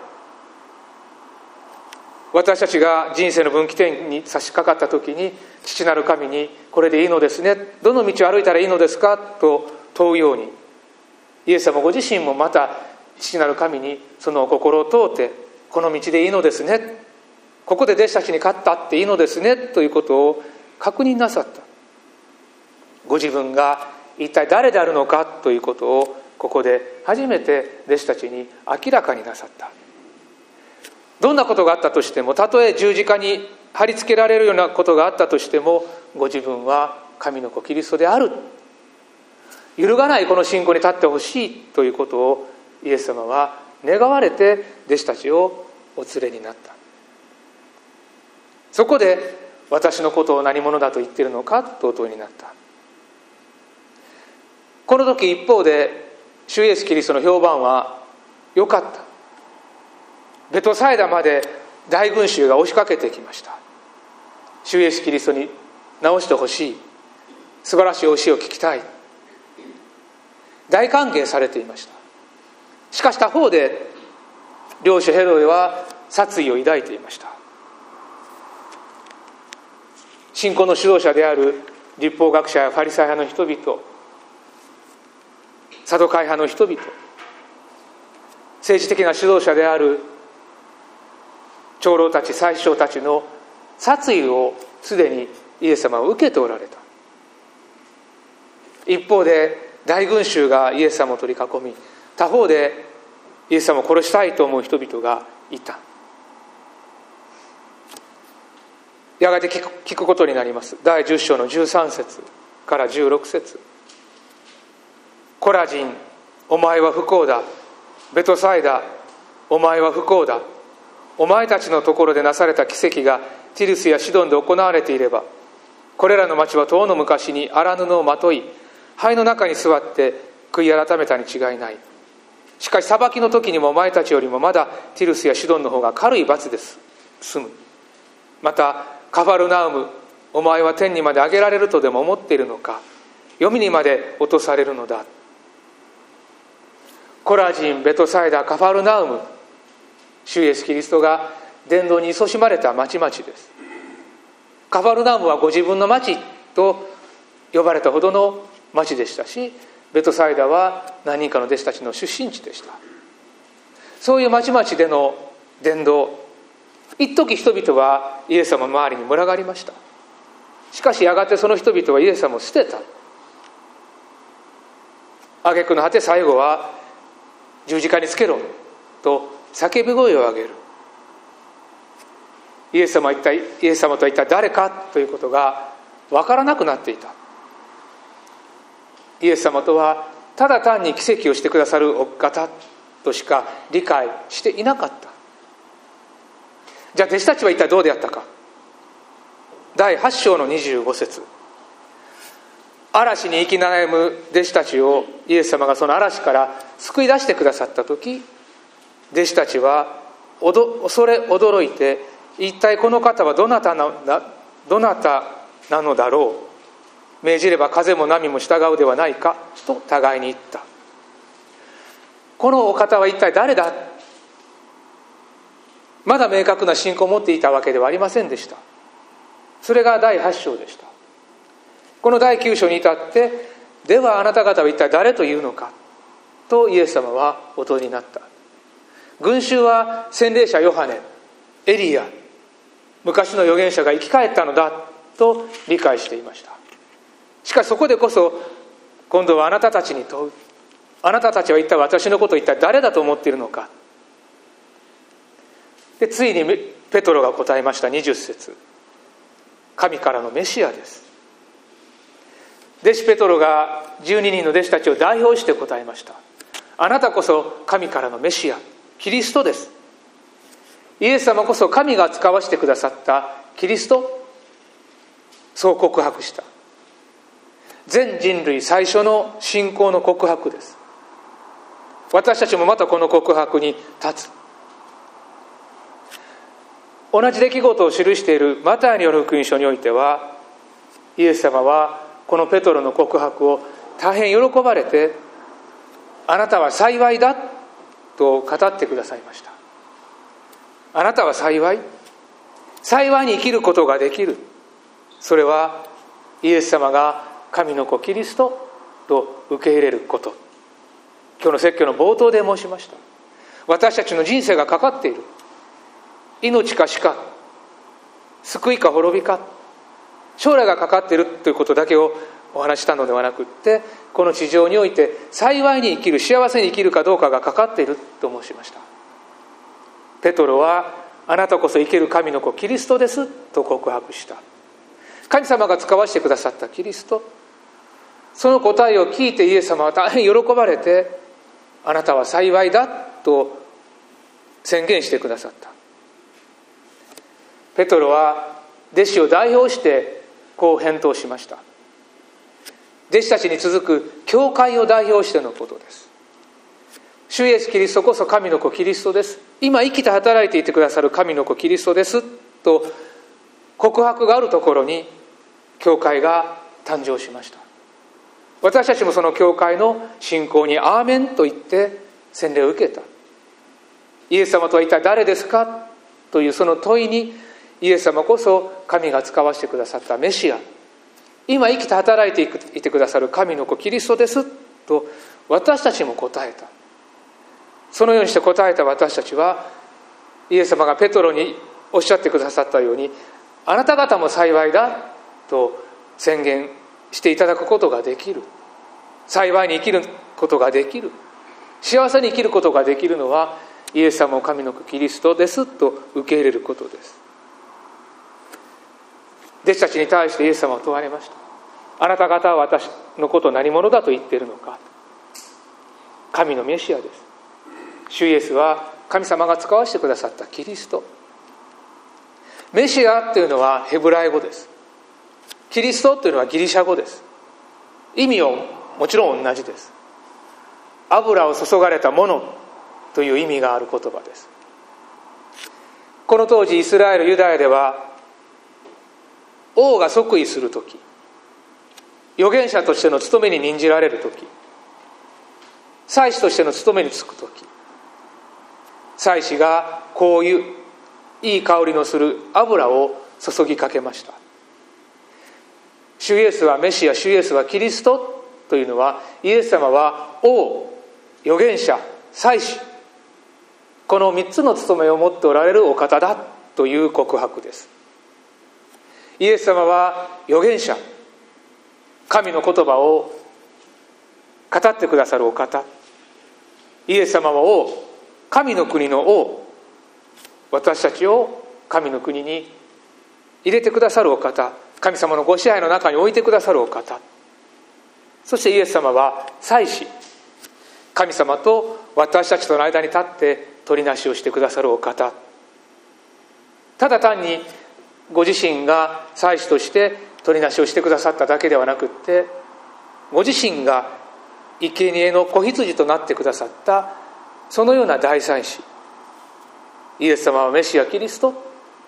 私たちが人生の分岐点に差し掛かった時に、父なる神にこれでいいのですね、どの道を歩いたらいいのですかと問うように、イエス様ご自身もまた父なる神にそのお心を問うて、この道でいいのですね、ここで弟子たちに勝ったっていいのですねということを確認なさった。ご自分が一体誰であるのかということをここで初めて弟子たちに明らかになさった。どんなことがあったとしても、たとえ十字架に貼り付けられるようなことがあったとしても、ご自分は神の子キリストである、揺るがないこの信仰に立ってほしいということをイエス様は願われて弟子たちをお連れになった。そこで私のことを何者だと言っているのかとお問いになった。この時一方で主イエスキリストの評判は良かった。ベトサイダまで大群衆が押しかけてきました。主イエスキリストに直してほしい、素晴らしい教えを聞きたい、大歓迎されていました。しかし他方で領主ヘロデは殺意を抱いていました。信仰の指導者である律法学者やファリサイ派の人々、サドカイ派の人々、政治的な指導者である長老たち祭司長たちの殺意をすでにイエス様は受けておられた。一方で大群衆がイエス様を取り囲み、他方でイエス様を殺したいと思う人々がいた。やがて聞くことになります。第10章の13節から16節。コラジン、お前は不幸だ。ベトサイダ、お前は不幸だ。お前たちのところでなされた奇跡がティルスやシドンで行われていれば、これらの町は遠の昔に荒布をまとい、灰の中に座って悔い改めたに違いない。しかし裁きの時にもお前たちよりもまだティルスやシドンの方が軽い罰です済む。またカファルナウム、お前は天にまで上げられるとでも思っているのか、黄泉にまで落とされるのだ。コラジン、ベトサイダ、カファルナウム、主イエスキリストが伝道に勤しまれた町々です。カファルナウムはご自分の町と呼ばれたほどの町でしたし、ベトサイダは何人かの弟子たちの出身地でした。そういう町々での伝道、一時人々はイエス様の周りに群がりました。しかしやがてその人々はイエス様を捨てた。挙句の果て最後は十字架につけろと叫び声を上げる。イエス様とは一体誰かということが分からなくなっていた。イエス様とはただ単に奇跡をしてくださるお方としか理解していなかった。じゃあ弟子たちは一体どうであったか。第8章の25節。嵐に生き悩む弟子たちをイエス様がその嵐から救い出してくださった時、弟子たちは恐れ驚いて、一体この方はどなたなのだろう、命じれば風も波も従うではないかと互いに言った。このお方は一体誰だ。まだ明確な信仰を持っていたわけではありませんでした。それが第8章でした。この第9章に至って、ではあなた方は一体誰というのかとイエス様はお問いになった。群衆は洗礼者ヨハネ、エリア、昔の預言者が生き返ったのだと理解していました。しかしそこでこそ今度はあなたたちに問う。あなたたちは一体私のことを一体誰だと思っているのか。でついにペトロが答えました。20節。 神からのメシアです。弟子ペトロが12人の弟子たちを代表して答えました。あなたこそ神からのメシア、キリストです。イエス様こそ神が使わせてくださったキリスト、そう告白した。全人類最初の信仰の告白です。私たちもまたこの告白に立つ。同じ出来事を記しているマタイによる福音書においては、イエス様はこのペトロの告白を大変喜ばれて、あなたは幸いだと語ってくださいました。あなたは幸いに生きることができる。それはイエス様が神の子キリストと受け入れること。今日の説教の冒頭で申しました。私たちの人生がかかっている。命か死か、救いか滅びか、将来がかかっているということだけをお話したのではなくって、この地上において幸いに生きる、幸せに生きるかどうかがかかっていると申しました。ペトロはあなたこそ生ける神の子キリストですと告白した。神様が使わせてくださったキリスト、その答えを聞いてイエス様は大変喜ばれて、あなたは幸いだと宣言してくださった。ペトロは弟子を代表してこう返答しました。弟子たちに続く教会を代表してのことです。主イエスキリストこそ神の子キリストです。今生きて働いていてくださる神の子キリストですと告白があるところに教会が誕生しました。私たちもその教会の信仰にアーメンと言って洗礼を受けた。イエス様とは一体誰ですかというその問いに、イエス様こそ神が使わせてくださったメシア、今生きて働いていてくださる神の子キリストですと私たちも答えた。そのようにして答えた私たちは、イエス様がペトロにおっしゃってくださったように、あなた方も幸いだと宣言していただくことができる。幸いに生きることができる、幸せに生きることができるのはイエス様を神の子キリストですと受け入れることです。弟子たちに対してイエス様は問われました。あなた方は私のことを何者だと言っているのか。神のメシアです。主イエスは神様が使わせてくださったキリスト。メシアというのはヘブライ語です。キリストというのはギリシャ語です。意味はもちろん同じです。油を注がれたものという意味がある言葉です。この当時イスラエルユダヤでは、王が即位するとき、預言者としての務めに任じられるとき、祭司としての務めに就くとき、祭司がこういういい香りのする油を注ぎかけました。主イエスはメシア、主イエスはキリストというのは、イエス様は王、預言者、祭司、この3つの務めを持っておられるお方だという告白です。イエス様は預言者、神の言葉を語ってくださるお方。イエス様は王、神の国の王、私たちを神の国に入れてくださるお方、神様のご支配の中に置いてくださるお方。そしてイエス様は祭司、神様と私たちとの間に立って取りなしをしてくださるお方。ただ単にご自身が祭司として取りなしをしてくださっただけではなくって、ご自身が生贄の子羊となってくださったそのような大祭司。イエス様はメシアキリスト、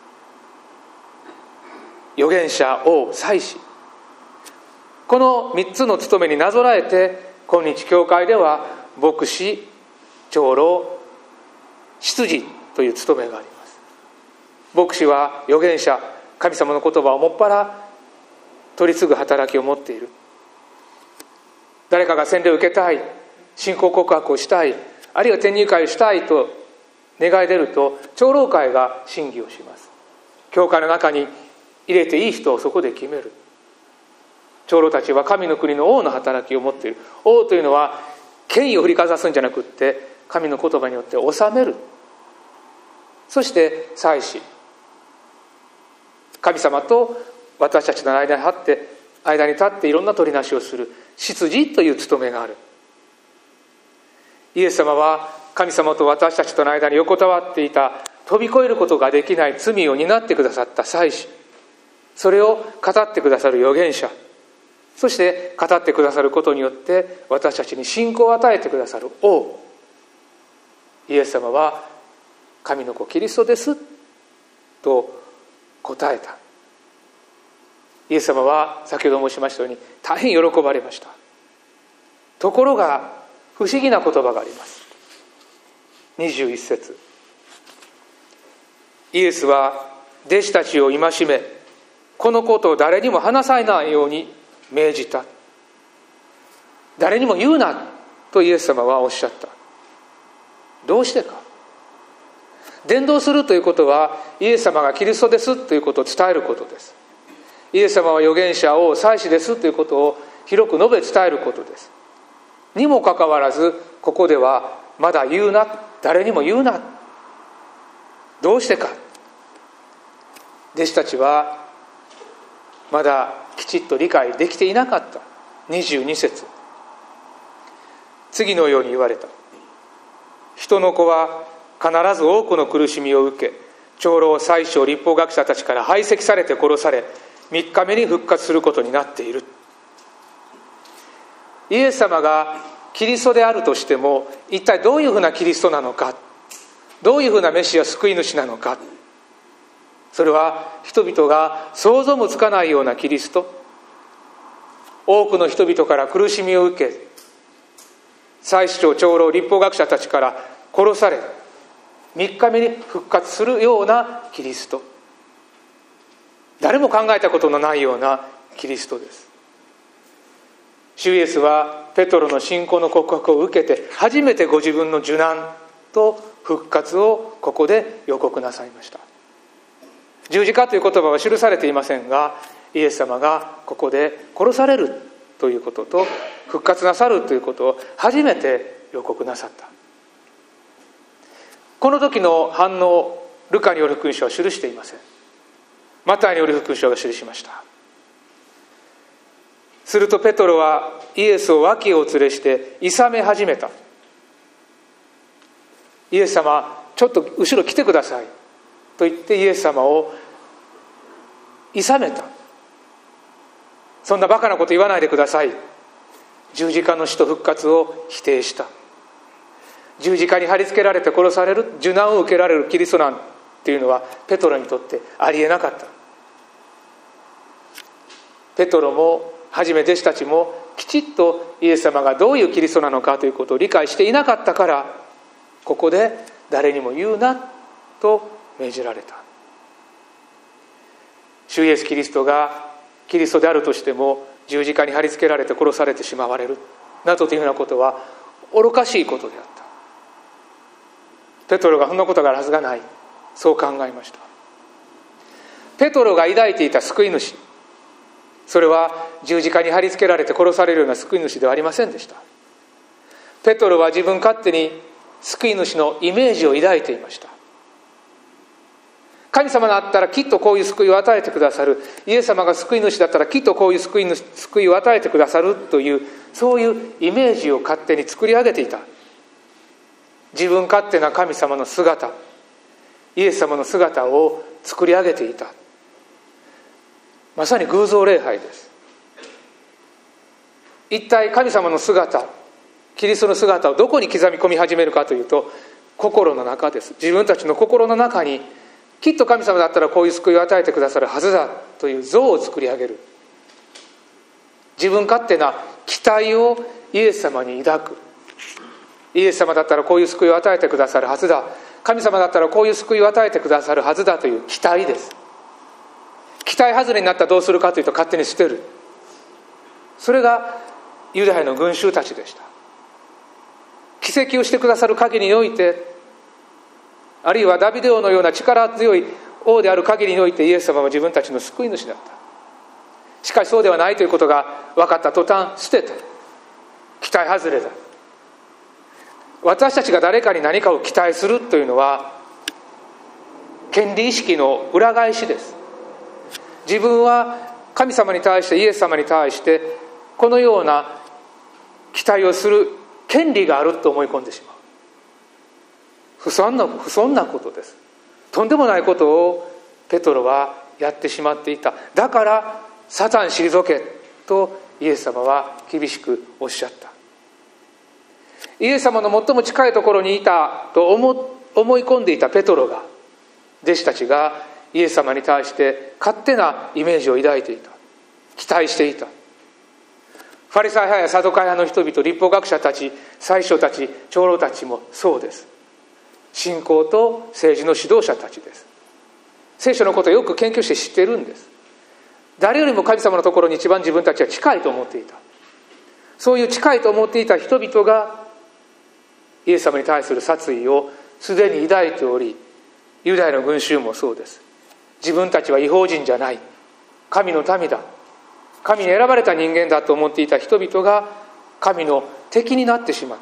預言者、王、祭司、この3つの務めになぞらえて、今日教会では牧師、長老、執事という務めがあります。牧師は預言者、神様の言葉をもっぱら取り継ぐ働きを持っている。誰かが洗礼を受けたい、信仰告白をしたい、あるいは転入会をしたいと願い出ると、長老会が審議をします。教会の中に入れていい人をそこで決める。長老たちは神の国の王の働きを持っている。王というのは権威を振りかざすんじゃなくって、神の言葉によって治める。そして祭司、神様と私たちの間に立っていろんな取りなしをする執事という務めがある。イエス様は神様と私たちとの間に横たわっていた飛び越えることができない罪を担ってくださった祭司、それを語ってくださる預言者、そして語ってくださることによって私たちに信仰を与えてくださる王、イエス様は神の子キリストですと答えた。イエス様は先ほど申しましたように大変喜ばれました。ところが不思議な言葉があります。21節、イエスは弟子たちを戒め、このことを誰にも話さないように命じた。誰にも言うなとイエス様はおっしゃった。どうしてか。伝道するということはイエス様がキリストですということを伝えることです。イエス様は預言者を祭司ですということを広く述べ伝えることです。にもかかわらずここではまだ言うな、誰にも言うな。どうしてか。弟子たちはまだきちっと理解できていなかった。22節、次のように言われた。人の子は必ず多くの苦しみを受け、長老、祭司、律法学者たちから排斥されて殺され、3日目に復活することになっている。イエス様がキリストであるとしても、一体どういうふうなキリストなのか、どういうふうなメシア救い主なのか、それは人々が想像もつかないようなキリスト、多くの人々から苦しみを受け、祭司長、長老、律法学者たちから殺され、3日目に復活するようなキリスト、誰も考えたことのないようなキリストです。主イエスはペトロの信仰の告白を受けて初めてご自分の受難と復活をここで予告なさいました。十字架という言葉は記されていませんが、イエス様がここで殺されるということと復活なさるということを初めて予告なさった。この時の反応、ルカによる福音書は記していません。マタイによる福音書が記しました。するとペトロはイエスを脇を連れして諌め始めた。イエス様、ちょっと後ろ来てくださいと言ってイエス様を諌めた。そんなバカなこと言わないでください。十字架の死と復活を否定した。十字架に貼り付けられて殺される、受難を受けられるキリストなんていうのはペトロにとってありえなかった。ペトロもはじめ弟子たちもきちっとイエス様がどういうキリストなのかということを理解していなかったから、ここで誰にも言うなと命じられた。主イエスキリストがキリストであるとしても十字架に貼り付けられて殺されてしまわれるなどというようなことは愚かしいことであった。ペトロがそんなことがあるはずがない、そう考えました。ペトロが抱いていた救い主、それは十字架に貼り付けられて殺されるような救い主ではありませんでした。ペトロは自分勝手に救い主のイメージを抱いていました。神様だったらきっとこういう救いを与えてくださる、イエス様が救い主だったらきっとこういう救いを与えてくださるという、そういうイメージを勝手に作り上げていた。自分勝手な神様の姿、イエス様の姿を作り上げていた。まさに偶像礼拝です。一体神様の姿、キリストの姿をどこに刻み込み始めるかというと、心の中です。自分たちの心の中にきっと神様だったらこういう救いを与えてくださるはずだという像を作り上げる。自分勝手な期待をイエス様に抱く。イエス様だったらこういう救いを与えてくださるはずだ、神様だったらこういう救いを与えてくださるはずだという期待です。期待外れになったらどうするかというと勝手に捨てる。それがユダヤの群衆たちでした。奇跡をしてくださる限りにおいて、あるいはダビデ王のような力強い王である限りにおいてイエス様は自分たちの救い主だった。しかしそうではないということが分かった途端捨てた。期待外れだ。私たちが誰かに何かを期待するというのは権利意識の裏返しです。 自分は神様に対して、イエス様に対してこのような期待をする権利があると思い込んでしまう。不遜なことです。とんでもないことをペトロはやってしまっていた。だからサタン退けとイエス様は厳しくおっしゃった。イエス様の最も近いところにいたと思い込んでいたペトロが、弟子たちがイエス様に対して勝手なイメージを抱いていた、期待していた。ファリサイ派やサドカイ派の人々、律法学者たち、祭司長たち、長老たちもそうです。信仰と政治の指導者たちです。聖書のことをよく研究して知っているんです。誰よりも神様のところに一番自分たちは近いと思っていた。そういう近いと思っていた人々がイエス様に対する殺意をすでに抱いており、ユダヤの群衆もそうです。自分たちは異邦人じゃない、神の民だ、神に選ばれた人間だと思っていた人々が神の敵になってしまった。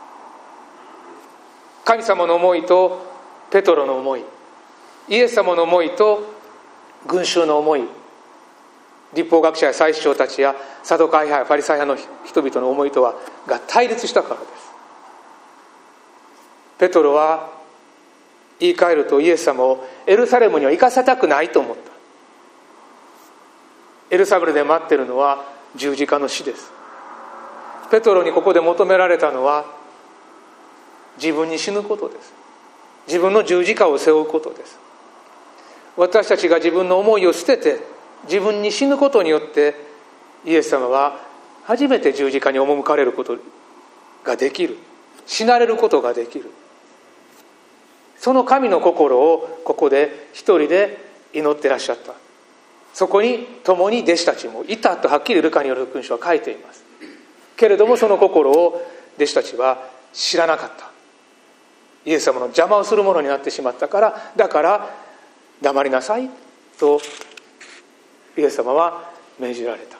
神様の思いとペトロの思い、イエス様の思いと群衆の思い、律法学者や祭司長たちやサドカイ派やファリサイ派の人々の思いとはが対立したからです。ペトロは言い換えると、イエス様をエルサレムには行かせたくないと思った。エルサレムで待っているのは十字架の死です。ペトロにここで求められたのは自分に死ぬことです。自分の十字架を背負うことです。私たちが自分の思いを捨てて自分に死ぬことによって、イエス様は初めて十字架に赴かれることができる、死なれることができる。その神の心をここで一人で祈ってらっしゃった。そこに共に弟子たちもいたとはっきりルカによる福音書は書いています。けれどもその心を弟子たちは知らなかった。イエス様の邪魔をするものになってしまったから、だから黙りなさいとイエス様は命じられた。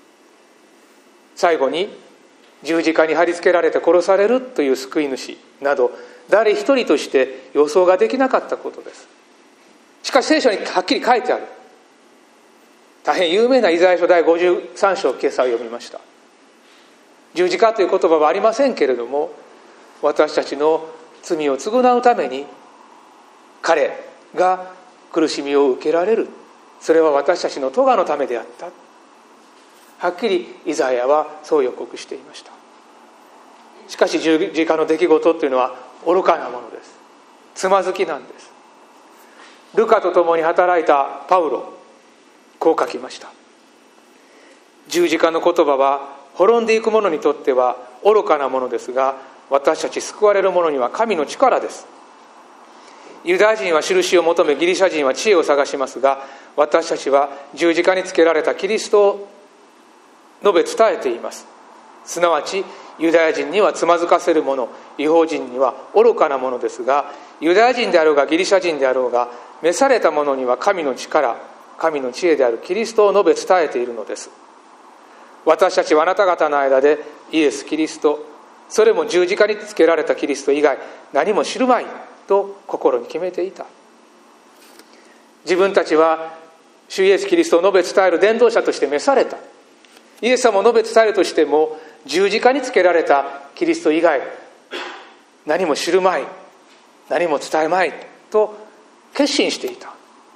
最後に十字架に貼り付けられて殺されるという救い主など誰一人として予想ができなかったことです。しかし聖書にはっきり書いてある大変有名なイザヤ書第53章を今朝読みました。十字架という言葉はありませんけれども、私たちの罪を償うために彼が苦しみを受けられる、それは私たちの咎のためであった、はっきりイザヤはそう予告していました。しかし十字架の出来事というのは愚かなものです。つまずきなんです。ルカと共に働いたパウロ、こう書きました。十字架の言葉は滅んでいく者にとっては愚かなものですが、私たち救われる者には神の力です。ユダヤ人は印を求め、ギリシャ人は知恵を探しますが、私たちは十字架につけられたキリストを述べ伝えています。すなわちユダヤ人にはつまずかせるもの、異邦人には愚かなものですが、ユダヤ人であろうがギリシャ人であろうが、召された者には神の力、神の知恵であるキリストを述べ伝えているのです。私たちはあなた方の間でイエス・キリスト、それも十字架につけられたキリスト以外何も知るまいと心に決めていた。自分たちは主イエス・キリストを述べ伝える伝道者として召された。イエス様を述べ伝えるとしても、十字架につけられたキリスト以外何も知るまい、何も伝えまいと決心していた。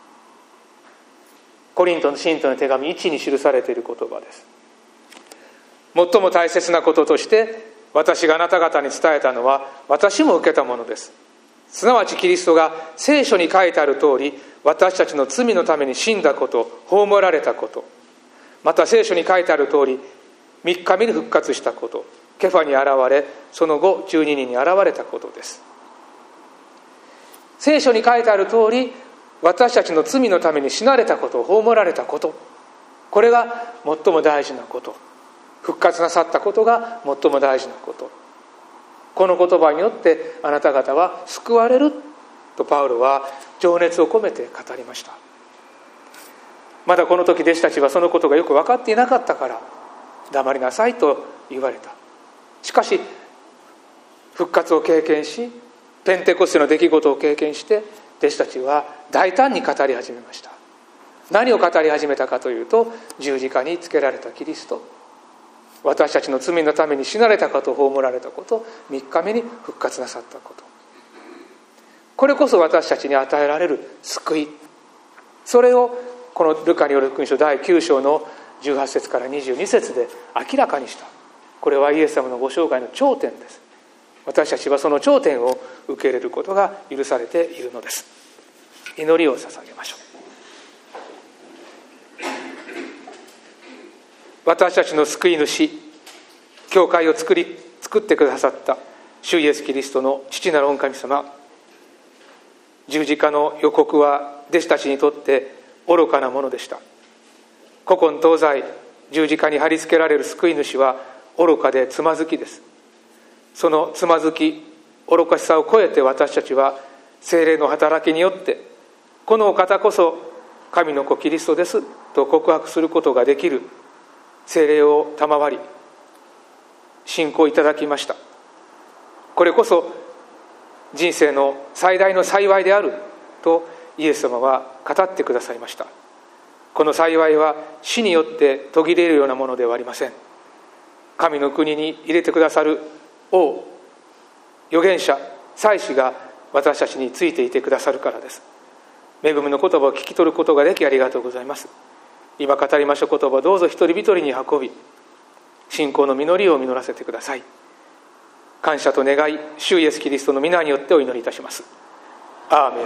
コリントの信徒の手紙1に記されている言葉です。最も大切なこととして私があなた方に伝えたのは私も受けたものです。すなわちキリストが聖書に書いてある通り私たちの罪のために死んだこと、葬られたこと、また聖書に書いてある通り3日目に復活したこと、ケファに現れその後12人に現れたことです。聖書に書いてある通り私たちの罪のために死なれたこと、葬られたこと、これが最も大事なこと、復活なさったことが最も大事なこと、この言葉によってあなた方は救われるとパウロは情熱を込めて語りました。まだこの時弟子たちはそのことがよく分かっていなかったから黙りなさいと言われた。しかし復活を経験し、ペンテコステの出来事を経験して弟子たちは大胆に語り始めました。 何を語り始めたかというと、十字架につけられたキリスト、私たちの罪のために死なれたかと葬られたこと、3日目に復活なさったこと、これこそ私たちに与えられる救い。それをこのルカによる福音書第9章の18節から22節で明らかにした。これはイエス様のご生涯の頂点です。私たちはその頂点を受け入れることが許されているのです。祈りを捧げましょう。私たちの救い主、教会を作ってくださった主イエスキリストの父なる御神様、十字架の予告は弟子たちにとって愚かなものでした。古今東西、十字架に貼り付けられる救い主は愚かでつまずきです。そのつまずき、愚かしさを超えて、私たちは聖霊の働きによってこのお方こそ神の子キリストですと告白することができる聖霊を賜り、信仰いただきました。これこそ人生の最大の幸いであるとイエス様は語ってくださいました。この幸いは死によって途切れるようなものではありません。神の国に入れてくださる王、預言者、祭司が私たちについていてくださるからです。恵みの言葉を聞き取ることができありがとうございます。今語りました言葉、どうぞ一人一人に運び、信仰の実りを実らせてください。感謝と願い、主イエスキリストの皆によってお祈りいたします。アーメン。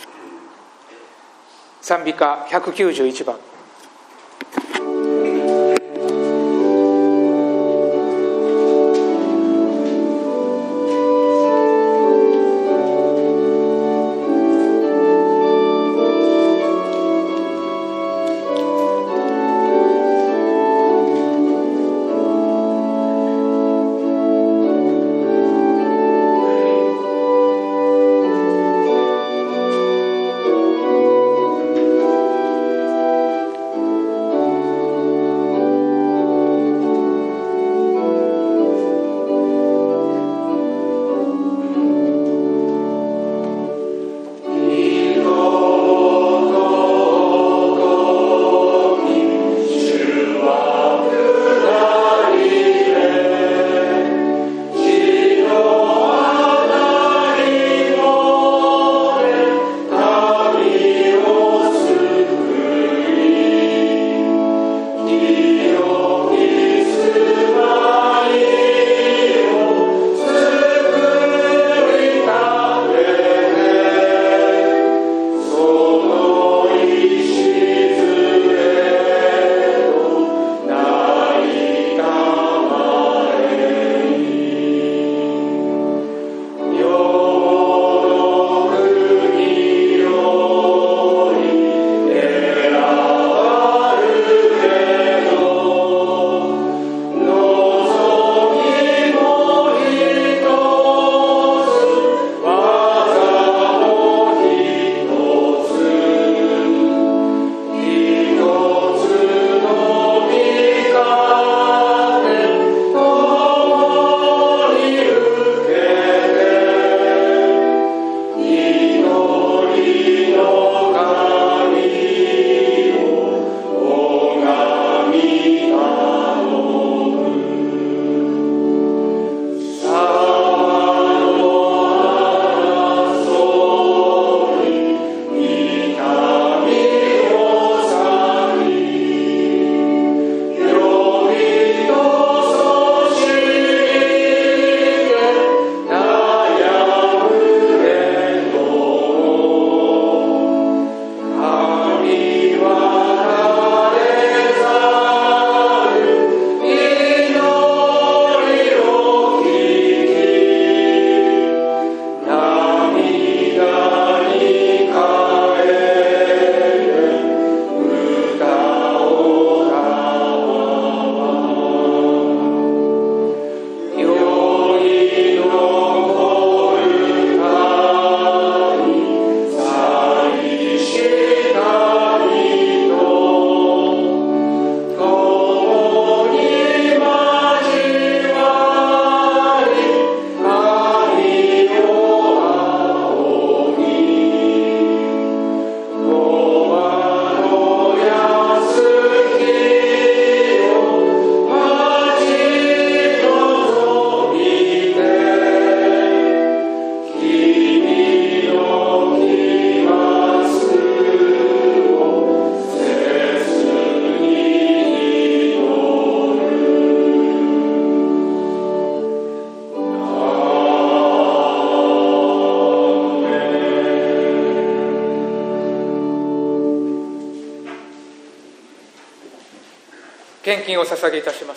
賛美歌191番。 献金を捧げいたします。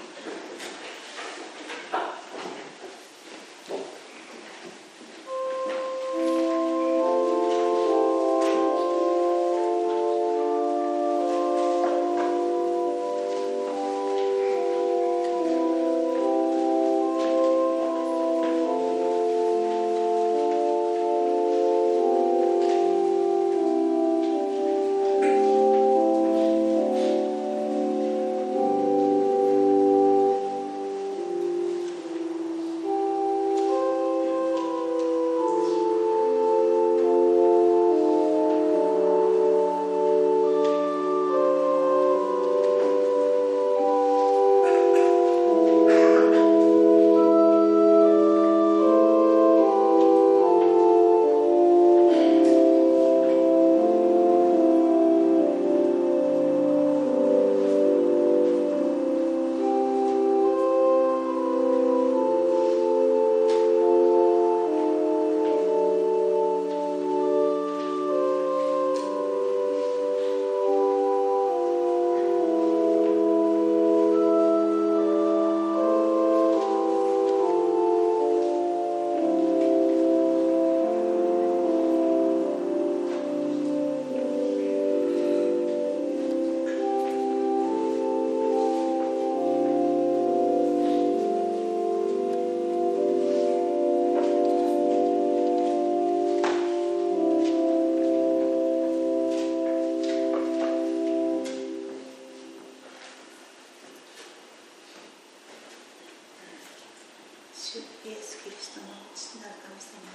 主イエス・キリストの父なる神様、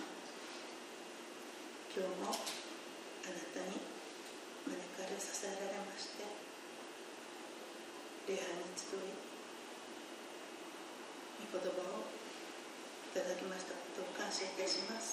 今日もあなたに招かれ支えられまして礼拝に集い、御言葉をいただきましたことを感謝いたします。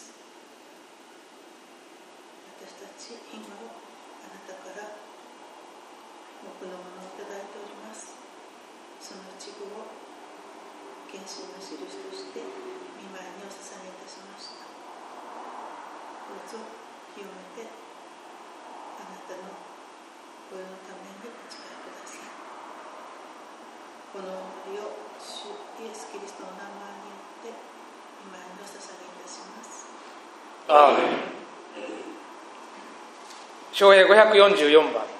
私たち今をあなたから多くのものをいただいております。その一部を献身の印として御前にお捧げいたしました。どうぞ清めてあなたの御用のためにお使いください。この祈りを主イエス・キリストの名前によって御前にお捧げいたします。 アーメン。唱詠544番。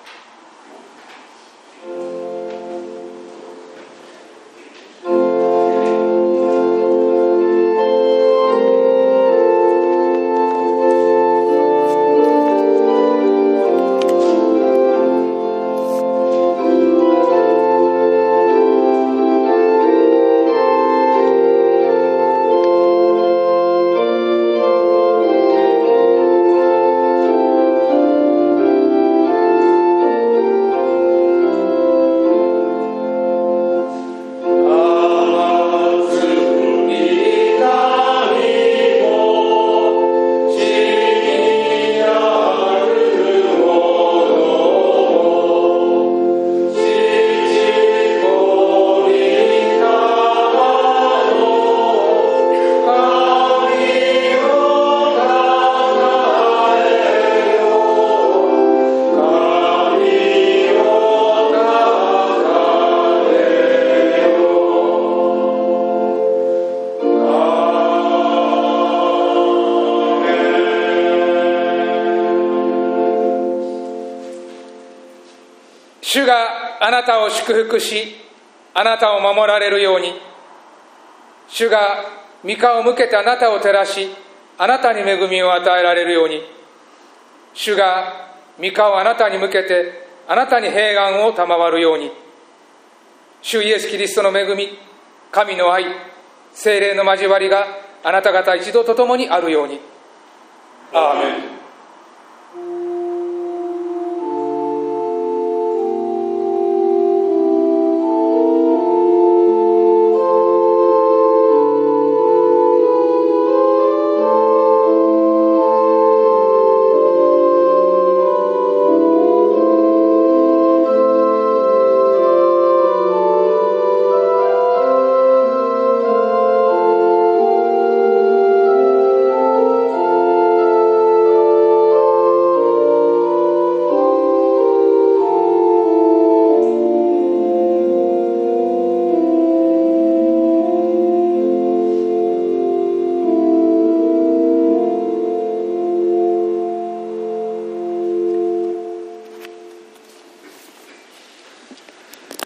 主があなたを祝福し、あなたを守られるように。主が御顔を向けてあなたを照らし、あなたに恵みを与えられるように。主が御顔をあなたに向けてあなたに平安を賜るように。主イエス・キリストの恵み、神の愛、聖霊の交わりがあなた方一同と共にあるように。アーメン。